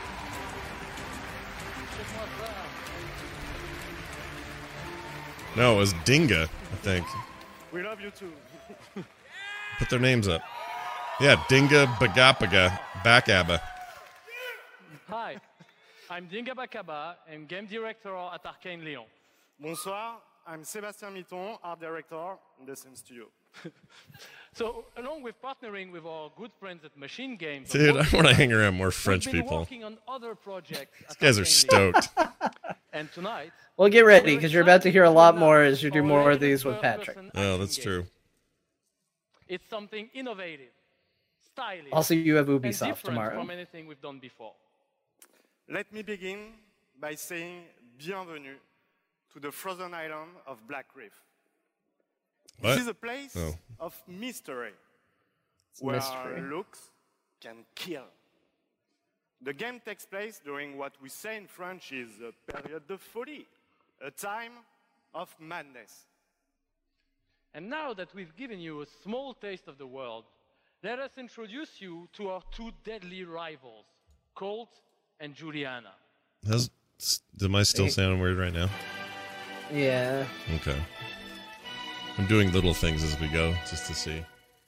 No, it was Dinga, I think. We love you too. Put their names up. Yeah, Dinga Bagapaga Bakaba. Hi, I'm Dinga Bakaba and game director at Arcane Lyon. Bonsoir, I'm Sébastien Mitton, art director in the same studio. So, along with partnering with our good friends at Machine Games, Dude, I want to hang around more French we've been people. working on other projects These at guys are Arcane Lyon. stoked. And tonight, Well, get ready, because you're about to hear a lot more as you do more of these with Patrick. Oh, that's true. it's something innovative, stylish, Also, you have and Ubisoft different tomorrow. from anything we've done before. Let me begin by saying bienvenue to the frozen island of Black Reef. What? This is a place Oh. of mystery, It's a where mystery. looks can kill. The game takes place during what we say in French is a période de folie, a time of madness. And now that we've given you a small taste of the world, let us introduce you to our two deadly rivals, Colt and Juliana. How's, am I still Hey. sounding weird right now? Yeah. Okay. I'm doing little things as we go, just to see.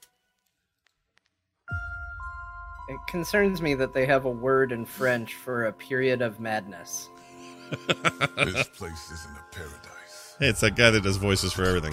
It concerns me that they have a word in French for a period of madness. This place isn't a paradise. Hey, it's that guy that does voices for everything.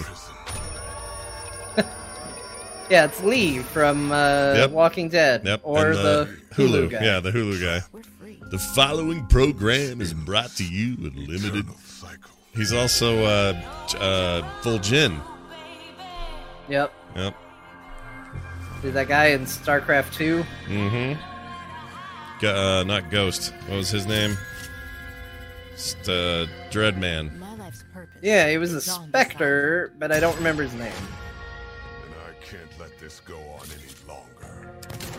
Yeah, it's Lee from uh, Yep. Walking Dead. Yep. Or and, uh, the Hulu, guy. Yeah, the Hulu guy. The following program is brought to you with limited. He's also uh, J- uh, Vol'jin. Yep. Yep. Dude, that guy in StarCraft two. Mm-hmm. Go- uh, not Ghost. What was his name? Just, uh, Dreadman. Yeah, he was a Spectre, but I don't remember his name. And I can't let this go on any longer.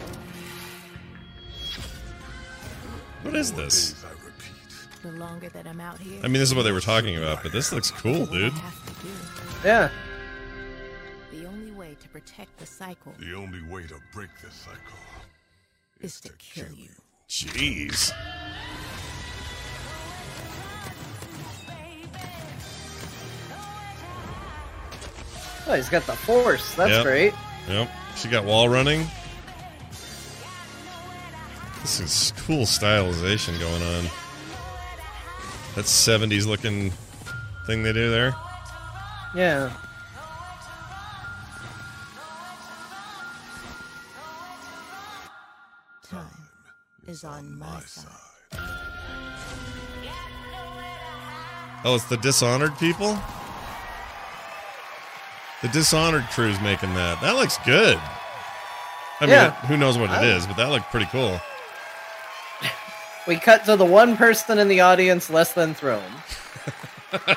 What is this? The longer that I'm out here. I mean, this is what they were talking about, but this looks cool, dude. Yeah. The only way to protect the cycle The only way to break this cycle is to kill you. Jeez. Oh, he's got the Force. That's Yep. great. Yep. She got wall running. This is cool stylization going on. That seventies looking thing they do there. Yeah. Time is on my side. Oh, it's the Dishonored people? The Dishonored crew's making that. That looks good. I mean, Yeah. who knows what it I- is, but that looked pretty cool. We cut to the one person in the audience less than thrilled. Look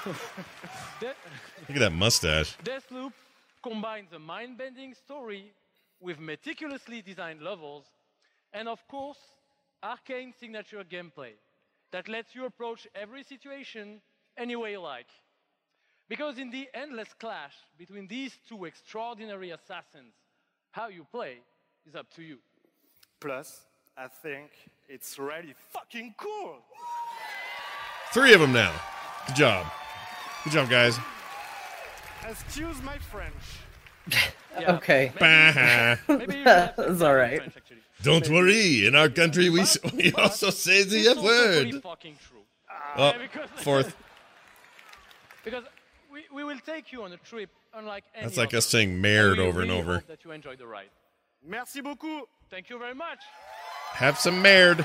at that mustache. Deathloop combines a mind-bending story with meticulously designed levels and, of course, arcane signature gameplay that lets you approach every situation any way you like. Because in the endless clash between these two extraordinary assassins, how you play is up to you. Plus, I think it's really fucking cool. Three of them now. Good job. Good job, guys. Excuse my French. Okay. Maybe- That's all right. Don't worry. In our country, we, s- we also say the F word. Oh, because, fourth. Because we, we will take you on a trip unlike any That's like other. us saying "mared" we over and really over. hope that you enjoy the ride. Merci beaucoup. Thank you very much. Have some "mared."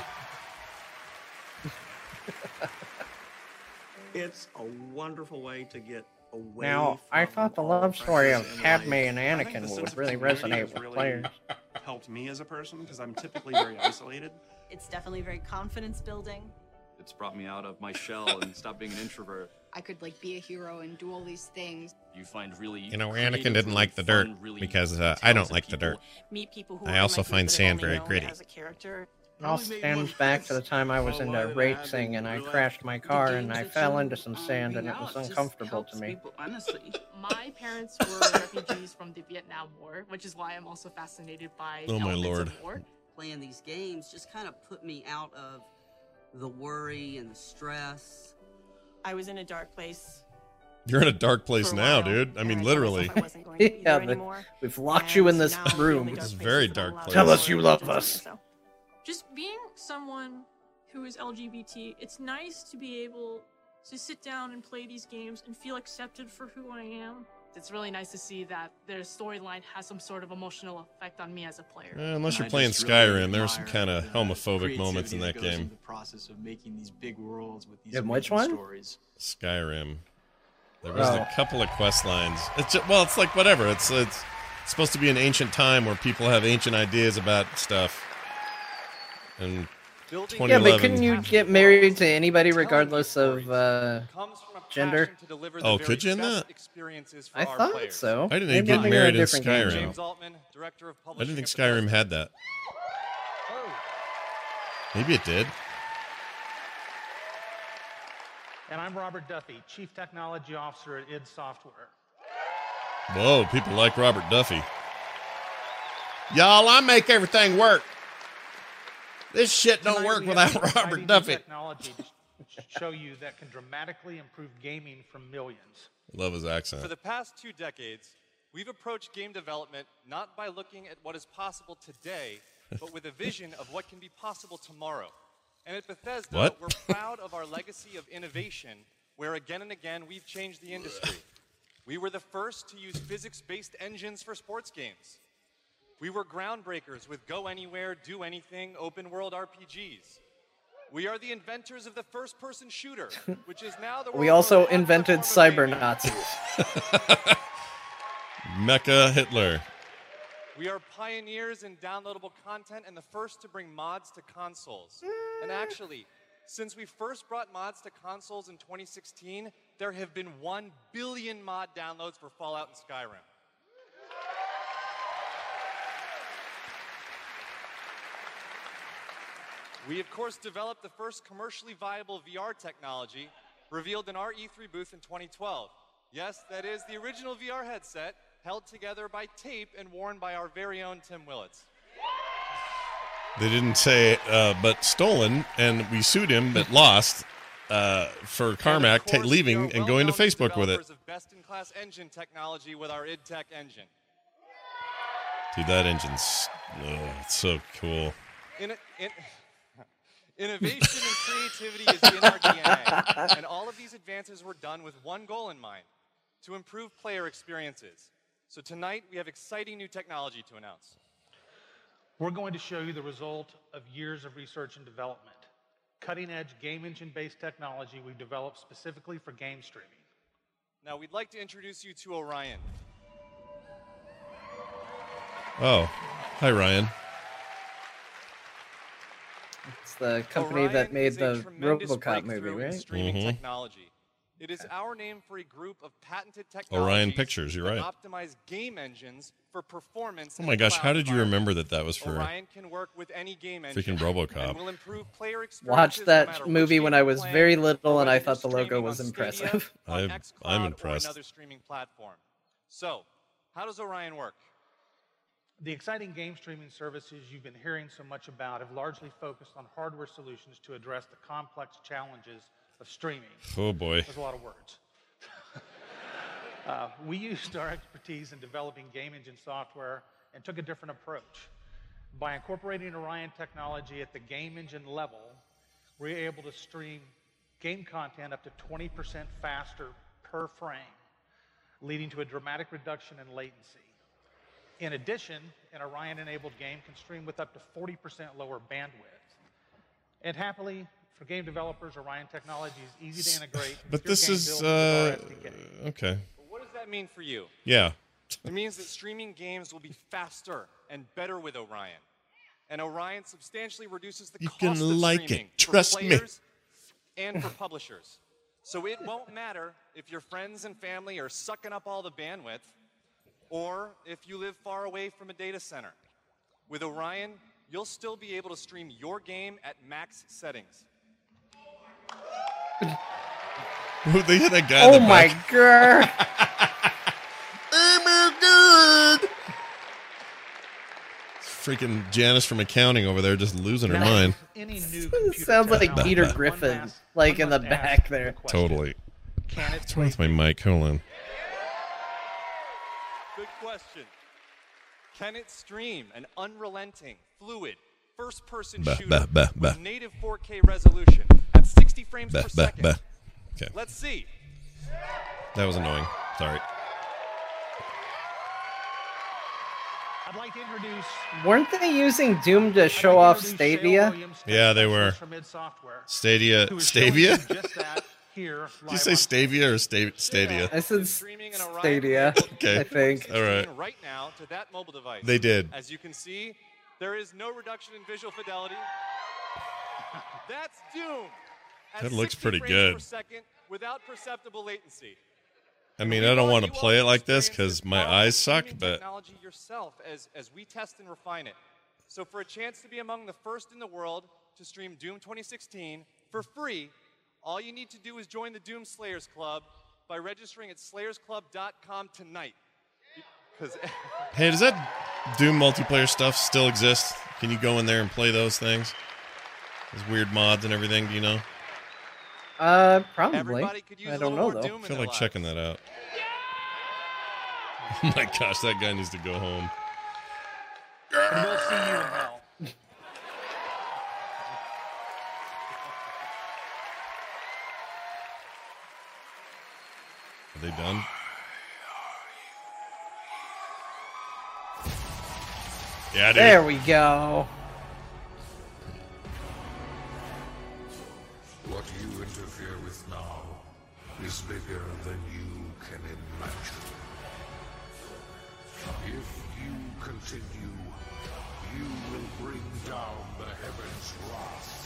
It's a wonderful way to get away. Now, I thought the all love story of pressures in Padme life. and I think Anakin the sense would of really community resonate has with really players. helped me as a person because I'm typically very isolated. It's definitely very confidence building. It's brought me out of my shell and stopped being an introvert. I could like be a hero and do all these things. You find really You know, creative, Anakin didn't really like the dirt fun, really because uh, I don't talented like the dirt. Meet people who I are also in my find group that sand only very know me gritty. As a character. It all stems back to the time I was into racing and I crashed my car and I fell into some sand and it was uncomfortable to me. Honestly, my parents were refugees from the Vietnam War, which is why I'm also fascinated by Oh, my elements Lord. of war. Playing these games just kind of put me out of the worry and the stress. I was in a dark place. You're in a dark place now, dude. I mean, literally. Yeah, the, we've locked you in this room. This is a very dark place. Tell us you love us. Just being someone who is L G B T, it's nice to be able to sit down and play these games and feel accepted for who I am. It's really nice to see that their storyline has some sort of emotional effect on me as a player. Eh, unless you're I playing just really Skyrim, there's some kind of admire the homophobic moments in that creativity goes game. into The process of making these big worlds with these Yeah, which amazing one? stories. Skyrim. There was Oh. a couple of quest lines. It's just, well, it's like whatever. It's it's supposed to be an ancient time where people have ancient ideas about stuff. And twenty Yeah, eleven. but couldn't you get married to anybody regardless of uh, gender? Oh, could you in that? I thought so. I didn't Maybe get I'm thinking of a married in different game Skyrim. now. I didn't think Skyrim had that. Maybe it did. And I'm Robert Duffy, Chief Technology Officer at id Software. Whoa, people like Robert Duffy. Y'all, I make everything work. This shit don't Tonight work we without have some Robert exciting new Duffy. Technology to show you that can dramatically improve gaming from millions. Love his accent. For the past two decades, we've approached game development not by looking at what is possible today, but with a vision of what can be possible tomorrow. And at Bethesda, What? we're proud of our legacy of innovation, where again and again we've changed the industry. We were the first to use physics-based engines for sports games. We were groundbreakers with Go Anywhere, Do Anything, open-world R P Gs. We are the inventors of the first-person shooter, which is now the We world's also most popular invented form of cyber gaming. Nazis. Mecha Hitler. We are pioneers in downloadable content and the first to bring mods to consoles. And actually, since we first brought mods to consoles in twenty sixteen, there have been one billion mod downloads for Fallout and Skyrim. We, of course, developed the first commercially viable V R technology revealed in our E three booth in twenty twelve. Yes, that is the original V R headset held together by tape and worn by our very own Tim Willits. They didn't say, uh, but stolen, and we sued him, but lost uh, for Carmack ta- leaving and going to Facebook with it. Developers of best-in-class engine technology with our IdTech engine. Dude, that engine's oh, it's so cool. In, in, innovation and creativity is in our D N A, and all of these advances were done with one goal in mind: to improve player experiences. So tonight we have exciting new technology to announce. We're going to show you the result of years of research and development. Cutting-edge game engine-based technology we've developed specifically for game streaming. Now we'd like to introduce you to Orion. Oh, hi, Ryan. It's the company Orion that made is a the tremendous RoboCop movie, breakthrough in right? streaming Mhm. technology. It is our name for a group of patented technologies Orion Pictures, you're that right. optimize game engines for performance. Oh in my a gosh, cloud how did you environment. remember that that was for Orion can work with any game engine freaking RoboCop? and will improve player Watched experiences no that matter movie which when game I you was play, very little and I whether thought the you're logo streaming was on impressive. Stadia, on I'm- xCloud, I'm or impressed. another streaming platform. So, how does Orion work? The exciting game streaming services you've been hearing so much about have largely focused on hardware solutions to address the complex challenges of streaming. Oh, boy. There's a lot of words. uh, we used our expertise in developing game engine software and took a different approach. By incorporating Orion technology at the game engine level, we're able to stream game content up to twenty percent faster per frame, leading to a dramatic reduction in latency. In addition, an Orion-enabled game can stream with up to forty percent lower bandwidth. And happily, for game developers, Orion technology is easy to integrate. But this game is, built uh, with R F C K. okay. What does that mean for you? Yeah. It means that streaming games will be faster and better with Orion. And Orion substantially reduces the You cost can of like it. streaming Trust for me. players and for publishers. So it won't matter if your friends and family are sucking up all the bandwidth or if you live far away from a data center. With Orion, you'll still be able to stream your game at max settings. They had that guy in Oh the my back. god! Oh my god! Freaking Janice from accounting over there just losing her mind. Any new It sounds like technology- Peter One Griffin, last- like in the one must ask back the there. question. Totally. Can it What's wrong with my mic? Hold on. Good question. Can it stream an unrelenting, fluid, first-person Bah, shooter bah, bah, bah. with native four K resolution at sixty frames Bah, per bah, second? bah. Okay. Let's see. That was annoying. Sorry. I'd like to introduce Weren't they using Doom to show off Stadia? Yeah, they were. from id Software, Stadia. who is showing Stavia? you just that here Did you live say on- Stavia or Sta- Stadia? I said Stadia. Okay. I think. All right. Right now to that mobile device. They did. As you can see, there is no reduction in visual fidelity. That's Doom. At That looks sixty pretty frames good. Per second without perceptible latency. I mean, I don't want to play it like this because my eyes suck, but Technology yourself as as we test and refine it. So for a chance to be among the first in the world to stream Doom twenty sixteen for free, all you need to do is join the Doom Slayers Club by registering at slayers club dot com tonight. Because hey, does that Doom multiplayer stuff still exist? Can you go in there and play those things? Those weird mods and everything, do you know? Uh, probably. Everybody could use I a don't little know more though. Doom I feel like checking that out. Oh my gosh, that guy needs to go home. And we'll see you in hell. Are they done? Yeah, dude. There we go. What you interfere with now is bigger than you can imagine. If you continue, you will bring down the heavens' wrath.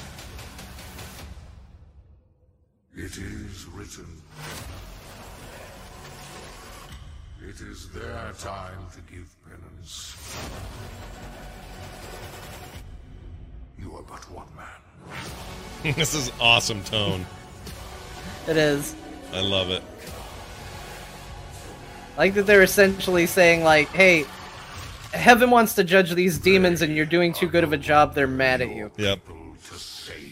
It is written. It is their time to give penance. You are but one man. This is awesome tone. It is. I love it. I like that they're essentially saying like, hey, heaven wants to judge these demons and you're doing too good of a job, they're mad at you. Yep. To save.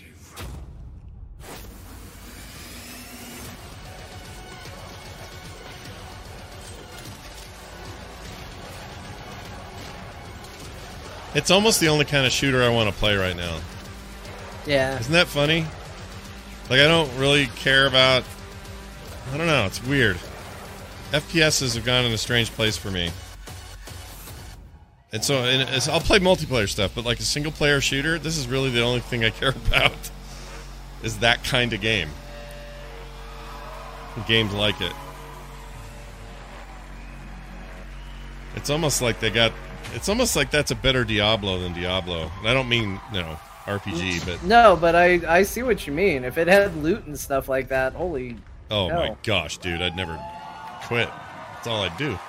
It's almost the only kind of shooter I want to play right now. Yeah. Isn't that funny? Like, I don't really care about... I don't know, it's weird. F P S's have gone in a strange place for me. And so, and it's, I'll play multiplayer stuff, but like a single-player shooter, this is really the only thing I care about. Is that kind of game. Games like it. It's almost like they got... It's almost like that's a better Diablo than Diablo. And I don't mean, you know, R P G, but... No, but I, I see what you mean. If it had loot and stuff like that, holy Oh hell. my gosh, dude, I'd never quit. That's all I'd do.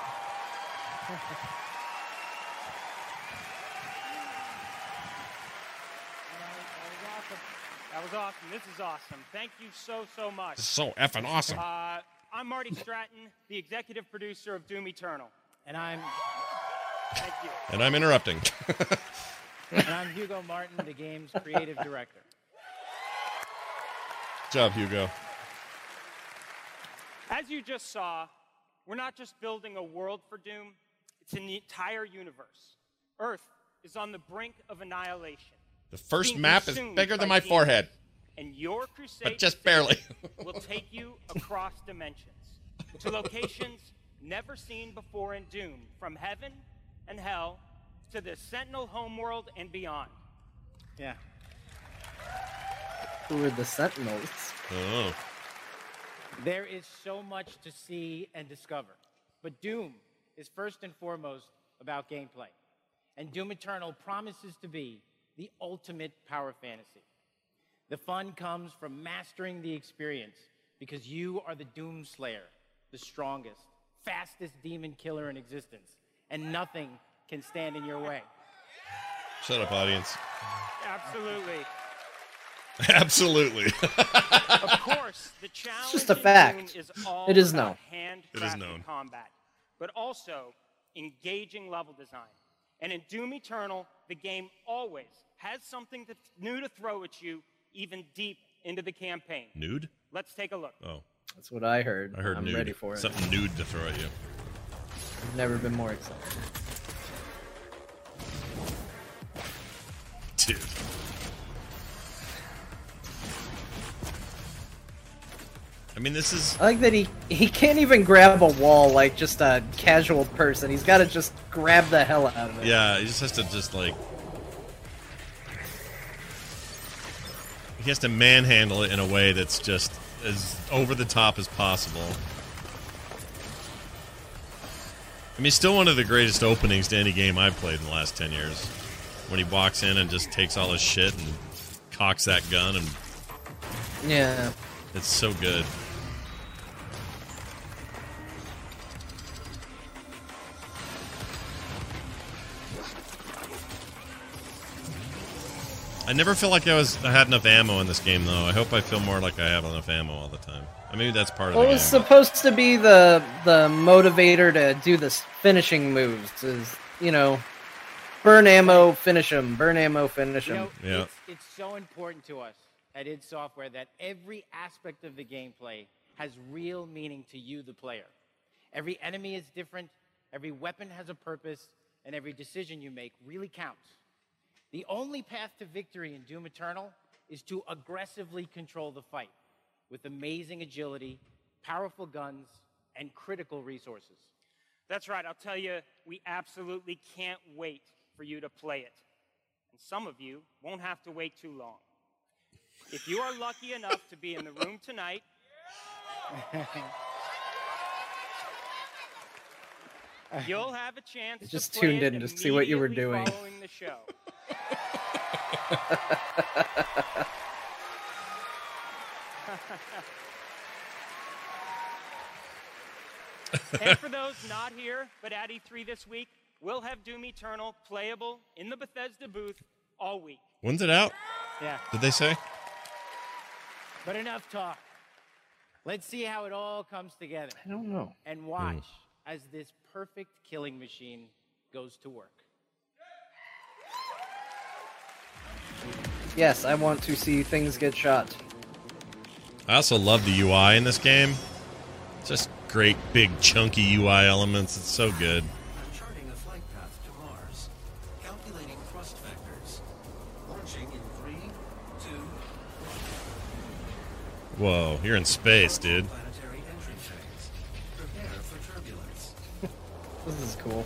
That was awesome. This is awesome. Thank you so, so much. This is so effing awesome. Uh, I'm Marty Stratton, the executive producer of Doom Eternal. And I'm... Thank you. And I'm interrupting. And I'm Hugo Martin, the game's creative director. Good job, Hugo. As you just saw, we're not just building a world for Doom, it's an entire universe. Earth is on the brink of annihilation. The first Being map is consumed bigger than by my demons. forehead. and your crusade But just barely. will take you across dimensions to locations never seen before in Doom, from heaven and hell to the Sentinel homeworld and beyond. Yeah. Who are the Sentinels? Oh. There is so much to see and discover, but Doom is first and foremost about gameplay, and Doom Eternal promises to be the ultimate power fantasy. The fun comes from mastering the experience, because you are the Doom Slayer, the strongest, fastest demon killer in existence, and nothing can stand in your way. Shut up, audience. Absolutely. Absolutely. Of course, the challenge It's just a in fact. Doom is all It is about known. handcrafted It is known. combat, but also engaging level design. And in Doom Eternal, the game always has something that's new to throw at you, even deep into the campaign. Nude? Let's take a look. Oh. That's what I heard. I heard I'm nude. ready for it. Something nude to throw at you. I've never been more excited. Dude. I mean, this is... I like that he, he can't even grab a wall like just a casual person. He's got to just grab the hell out of it. Yeah, he just has to just, like... He has to manhandle it in a way that's just as over the top as possible. I mean, still one of the greatest openings to any game I've played in the last ten years. When he walks in and just takes all his shit and cocks that gun, and Yeah. it's so good. I never feel like I was I had enough ammo in this game, though. I hope I feel more like I have enough ammo all the time. I mean, maybe that's part of Well, the it game. was supposed to be the the motivator to do the finishing moves. Is you know, burn ammo, finish them. Burn ammo, finish You them. know, Yeah. it's, it's so important to us at id Software that every aspect of the gameplay has real meaning to you, the player. Every enemy is different, every weapon has a purpose, and every decision you make really counts. The only path to victory in Doom Eternal is to aggressively control the fight with amazing agility, powerful guns, and critical resources. That's right. I'll tell you, we absolutely can't wait for you to play it. And some of you won't have to wait too long. If you are lucky enough to be in the room tonight, you'll have a chance I just to play tuned it in to see what you were immediately doing. following the show. And for those not here, but at E three this week, we'll have Doom Eternal playable in the Bethesda booth all week. When's it out? Yeah. Did they say? But enough talk. Let's see how it all comes together. I don't know. And watch as this perfect killing machine goes to work. Yes, I want to see things get shot. I also love the U I in this game. Just great, big, chunky U I elements. It's so good. Charting a flight path to Mars. Calculating thrust vectors. Launching in three, two, Whoa, you're in space, dude. planetary entry phase. Prepare for turbulence. This is cool.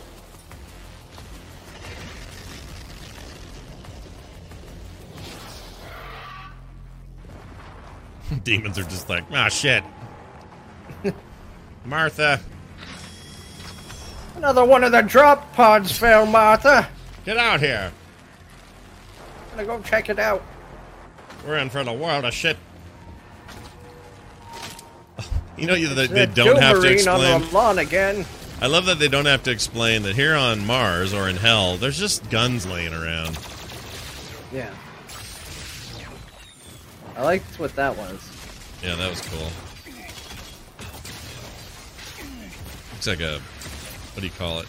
Demons are just like, ah, shit. Martha. Another one of the drop pods fell, Martha. Get out here. I'm gonna go check it out. We're in for the world of shit. You know, they, It's they a don't have to Doommarine explain. on the lawn again. I love that they don't have to explain that here on Mars or in Hell, there's just guns laying around. Yeah. I liked what that was. Yeah, that was cool. Looks like a, what do you call it?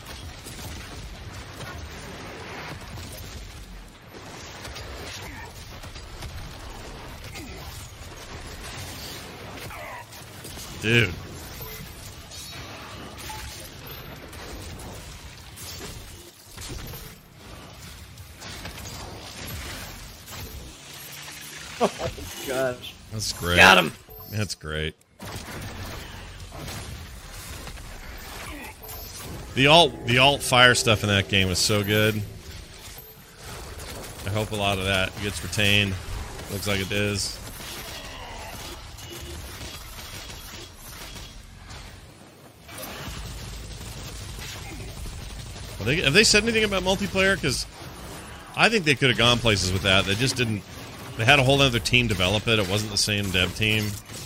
Dude. Oh gosh. That's great. Got him. That's great. The alt the alt fire stuff in that game was so good. I hope a lot of that gets retained. Looks like it is. Have they, have they said anything about multiplayer? Because I think they could have gone places with that. They just didn't. They had a whole other team develop it. It wasn't the same dev team.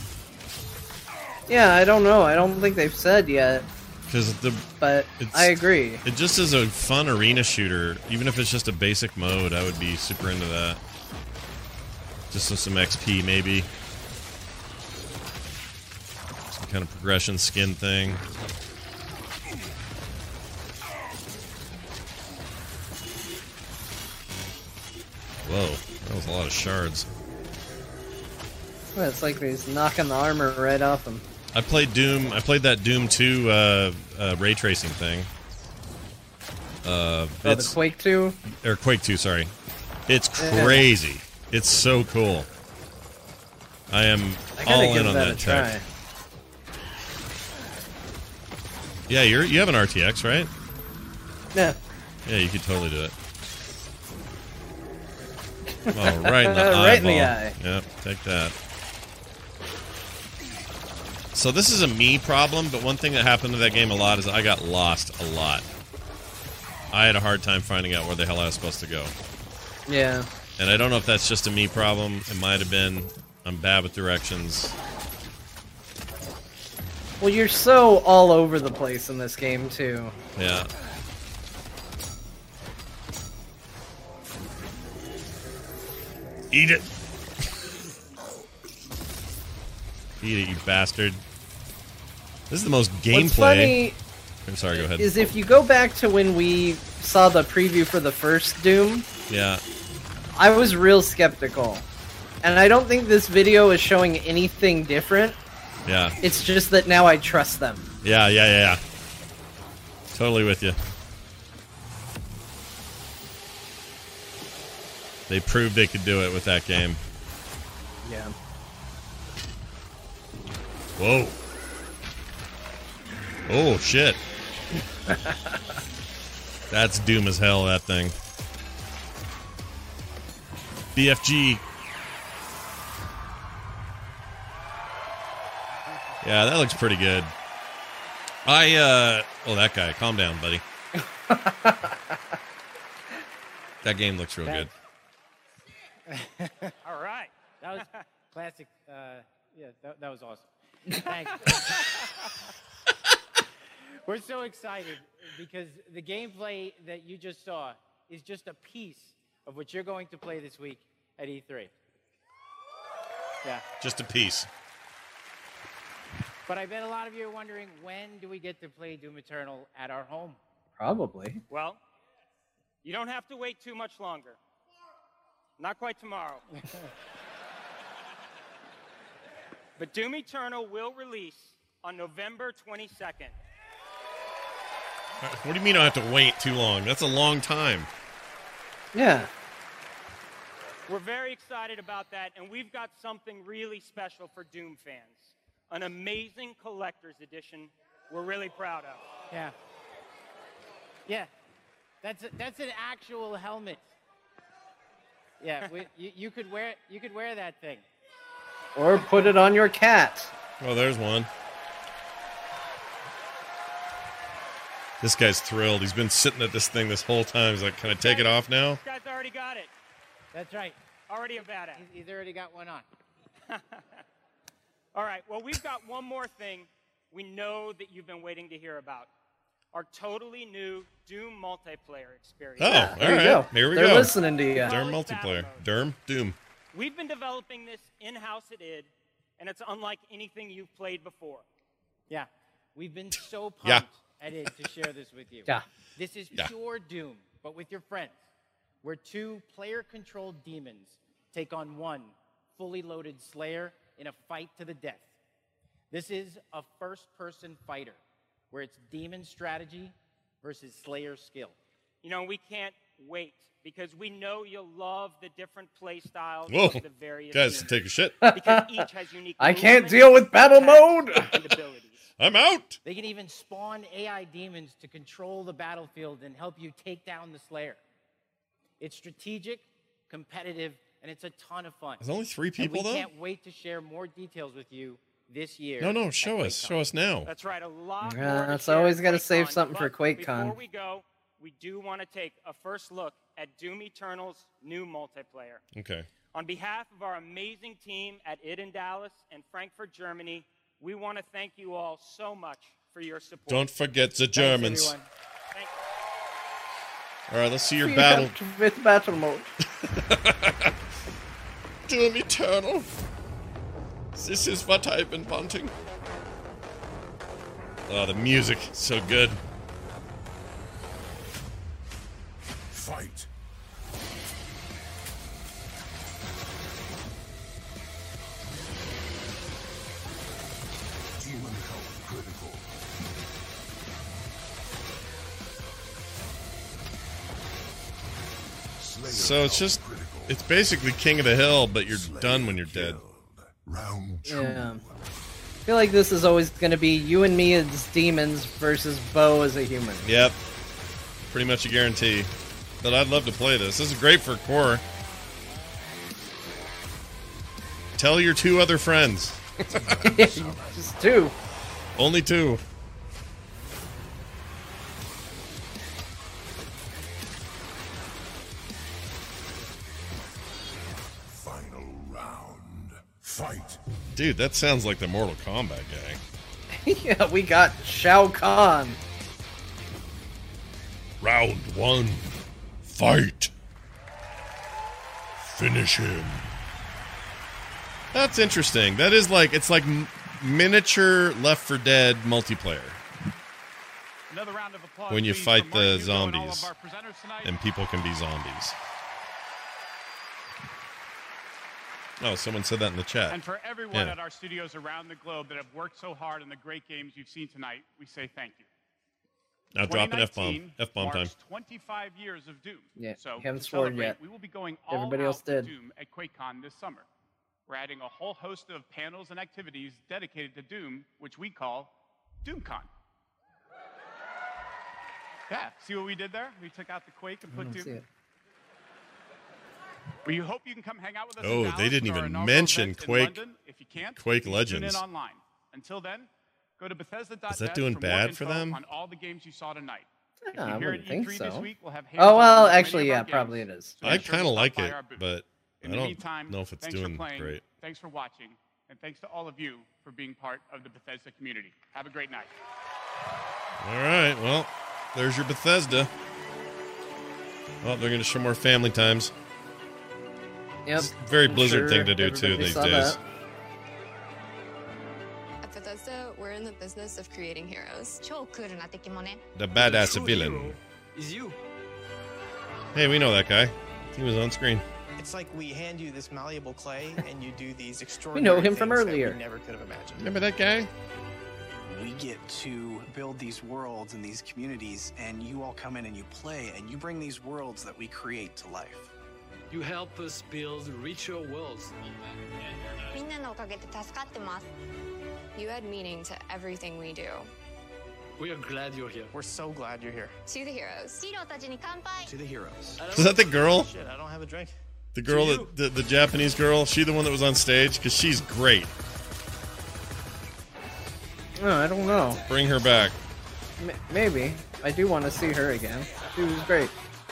Yeah, I don't know. I don't think they've said yet. Because the but I agree. It just is a fun arena shooter. Even if it's just a basic mode, I would be super into that. Just with some X P, maybe. Some kind of progression skin thing. Whoa, that was a lot of shards. Well, it's like he's knocking the armor right off him. I played Doom. I played that Doom two uh, uh, ray tracing thing. Uh, oh, it's, the Quake two? Or Quake two, sorry. It's crazy. Yeah. It's so cool. I am I all give in on that, that a tech. try. Yeah, you're you have an R T X, right? Yeah. Yeah, you could totally do it. Oh, right in the eyeball. Right in the eye. Yep, take that. So this is a me problem, but one thing that happened to that game a lot is I got lost a lot. I had a hard time finding out where the hell I was supposed to go. Yeah. And I don't know if that's just a me problem. It might have been. I'm bad with directions. Well, you're so all over the place in this game, too. Yeah. Eat it. Eat it, you bastard. This is the most gameplay. What's funny I'm sorry, go ahead. is if you go back to when we saw the preview for the first Doom, yeah, I was real skeptical. And I don't think this video is showing anything different. Yeah. It's just that now I trust them. Yeah, yeah, yeah, yeah. Totally with you. They proved they could do it with that game. Yeah. Whoa. Oh, shit. That's Doom as hell, that thing. B F G. Yeah, that looks pretty good. I, uh... Oh, that guy. Calm down, buddy. That game looks real good. All right. That was classic. Uh, yeah, that, that was awesome. Thanks. We're so excited because the gameplay that you just saw is just a piece of what you're going to play this week at E three. Yeah. Just a piece. But I bet a lot of you are wondering, when do we get to play Doom Eternal at our home? Probably. Well, you don't have to wait too much longer. Not quite tomorrow. But Doom Eternal will release on November twenty-second. What do you mean I have to wait too long? That's a long time. Yeah. We're very excited about that, and we've got something really special for Doom fans. An amazing collector's edition we're really proud of. Yeah. Yeah. That's a, that's an actual helmet. Yeah, we, you, you could wear you could wear that thing. Or put it on your cat. Oh, there's one. This guy's thrilled. He's been sitting at this thing this whole time. He's like, can I take it off now? This guy's already got it. That's right. Already a badass. He's, he's already got one on. All right, well, we've got one more thing we know that you've been waiting to hear about. Our totally new Doom multiplayer experience. Oh, Yeah, all there you right. go. Here we They're go. listening to you. Derm multiplayer. Derm, Doom. We've been developing this in-house at I D, and it's unlike anything you've played before. Yeah, we've been so pumped Yeah. at I D to share this with you. Yeah. This is Yeah. pure Doom, but with your friends, where two player-controlled demons take on one fully loaded Slayer in a fight to the death. This is a first-person fighter, where it's demon strategy versus Slayer skill. You know, we can't wait because we know you'll love the different play styles Whoa, of the various guys, teams. take a shit. Because each has unique I can't movements, deal with battle mode. and abilities. I'm out. They can even spawn A I demons to control the battlefield and help you take down the Slayer. It's strategic, competitive, and it's a ton of fun. There's only three people, and we though? can't wait to share more details with you this year. No, no, show us. Show us now. That's right, a lot Yeah, more to that's share always at gotta save QuakeCon, something for but QuakeCon. Before we go, we do want to take a first look at Doom Eternal's new multiplayer. Okay. On behalf of our amazing team at I D in Dallas and Frankfurt, Germany, we want to thank you all so much for your support. Don't forget the Thanks, Germans. everyone. Thank you. All right, let's see your We battle. have to- With battle mode. Doom Eternal. This is what I've been wanting. Oh, the music, so good. Fight. Demon health critical. Slayer So it's health just, critical. it's basically King of the Hill, but you're done when you're dead. Round two. Yeah. I feel like this is always going to be you and me as demons versus Bo as a human. Yep. Pretty much a guarantee. But I'd love to play this. This is great for core. Tell your two other friends. Just two. Only two. Final round. Fight. Dude, that sounds like the Mortal Kombat guy. Yeah, we got Shao Kahn. Round one. Fight. Finish him. That's interesting. That is like, it's like m- miniature Left four Dead multiplayer. Another round of applause, When you please, fight for the Mark Hugo and all zombies. of our presenters tonight. And people can be zombies. Oh, someone said that in the chat. And for everyone Yeah. at our studios around the globe that have worked so hard on the great games you've seen tonight, we say thank you. Now drop an F-bomb. twenty nineteen F-bomb time. marks twenty-five years of Doom. Yeah, so you haven't to sworn celebrate, yet. We will be going all Everybody out else did. for Doom at QuakeCon this summer. We're adding a whole host of panels and activities dedicated to Doom, which we call DoomCon. Yeah, see what we did there? We took out the Quake and I put don't Doom. see it. We hope you can come hang out with us. Oh, in they Dallas didn't for our even inaugural mention event in Quake- London. If you can't, Quake you can Legends. Tune in online. Until then, go to Bethesda dot net Is that doing for more bad for info them? on all the games you saw tonight. If No, you're I here wouldn't at think E three this so. week, we'll have Oh, well, hands-on with actually, many of yeah, our games, probably it is. so I make sure to kind of stop like by it, our booth. but In I the don't meantime, know if it's thanks doing for playing, great. Thanks for watching, and thanks to all of you for being part of the Bethesda community. Have a great night. All right, well, there's your Bethesda. Well, they're going to show more family times. Yep. It's a very I'm Blizzard sure thing to do, too, everybody these saw days. that. At Bethesda, we're in the business of creating heroes. The badass villain. Is you. Hey, we know that guy. He was on screen. It's like we hand you this malleable clay and you do these We extraordinary know him from things that earlier. we never could have imagined. Remember that guy? We get to build these worlds and these communities, and you all come in and you play, and you bring these worlds that we create to life. You help us build richer worlds. You add meaning to everything we do. We are glad you're here. We're so glad you're here. To the heroes. To the heroes. Is that the girl? Shit, I don't have a drink. The girl, To you. that, the, the Japanese girl? She the one that was on stage? Because she's great. No, I don't know. Bring her back. M- maybe. I do want to see her again. She was great.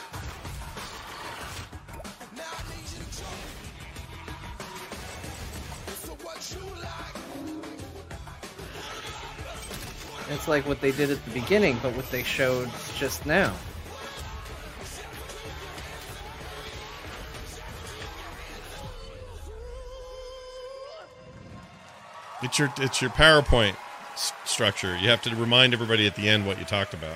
It's like what they did at the beginning, but what they showed just now. It's your it's your PowerPoint s- structure. You have to remind everybody at the end what you talked about.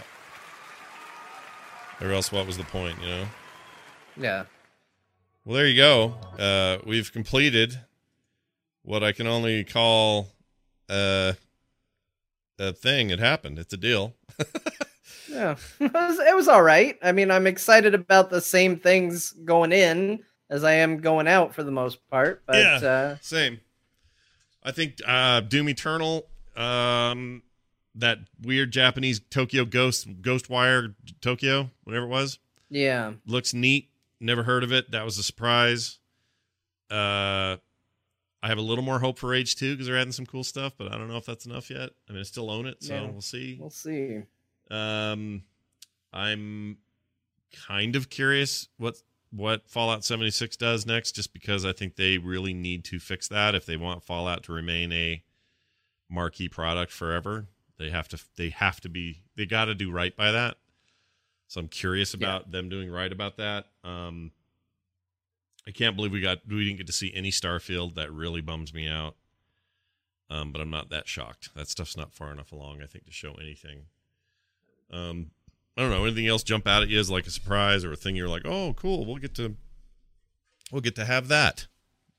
Or else what was the point, you know? Yeah. Well, there you go. Uh, we've completed what I can only call uh, a thing. It happened. It's a deal. Yeah, it was, it was all right. I mean, I'm excited about the same things going in as I am going out for the most part. But yeah, uh, same. I think uh, Doom Eternal, um, that weird Japanese Tokyo Ghost, Ghostwire Tokyo, whatever it was. Yeah. Looks neat. Never heard of it. That was a surprise. Uh, I have a little more hope for Rage two because they're adding some cool stuff, but I don't know if that's enough yet. I mean, I still own it, so Yeah. we'll see. We'll see. Um, I'm kind of curious what what Fallout seventy-six does next, just because I think they really need to fix that if they want Fallout to remain a marquee product forever. They have to. They have to be. They got to do right by that. So I'm curious about yeah. them doing right about that. Um, I can't believe we got we didn't get to see any Starfield. That really bums me out. Um, but I'm not that shocked. That stuff's not far enough along, I think, to show anything. Um, I don't know. Anything else jump out at you as like a surprise or a thing you're like, oh, cool. We'll get to we'll get to have that.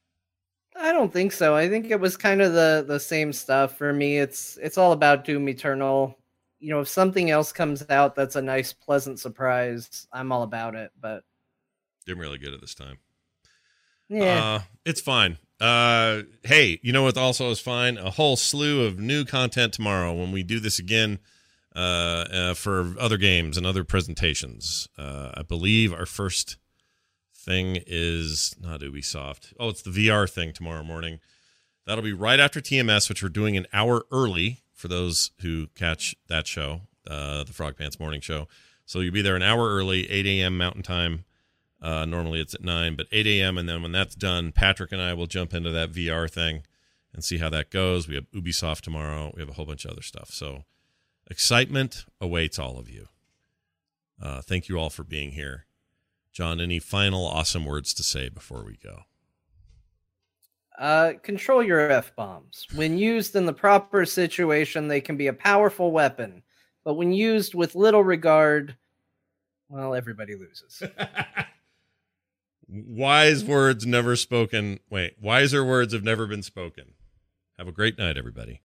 I don't think so. I think it was kind of the the same stuff for me. It's it's all about Doom Eternal. You know, if something else comes out that's a nice, pleasant surprise, I'm all about it. But didn't really get it this time. Yeah, uh, it's fine. Uh, hey, you know what also is fine? A whole slew of new content tomorrow when we do this again uh, uh, for other games and other presentations. Uh, I believe our first thing is not Ubisoft. Oh, it's the V R thing tomorrow morning. That'll be right after T M S, which we're doing an hour early for those who catch that show, uh, the Frog Pants Morning Show. So you'll be there an hour early, eight a.m. Mountain Time. Uh, normally it's at nine, but eight a.m. And then when that's done, Patrick and I will jump into that V R thing and see how that goes. We have Ubisoft tomorrow. We have a whole bunch of other stuff. So excitement awaits all of you. Uh, thank you all for being here. John, any final awesome words to say before we go? Uh, control your F-bombs. When used in the proper situation, they can be a powerful weapon. But when used with little regard, well, everybody loses. Wise words never spoken. Wait, wiser words have never been spoken. Have a great night, everybody.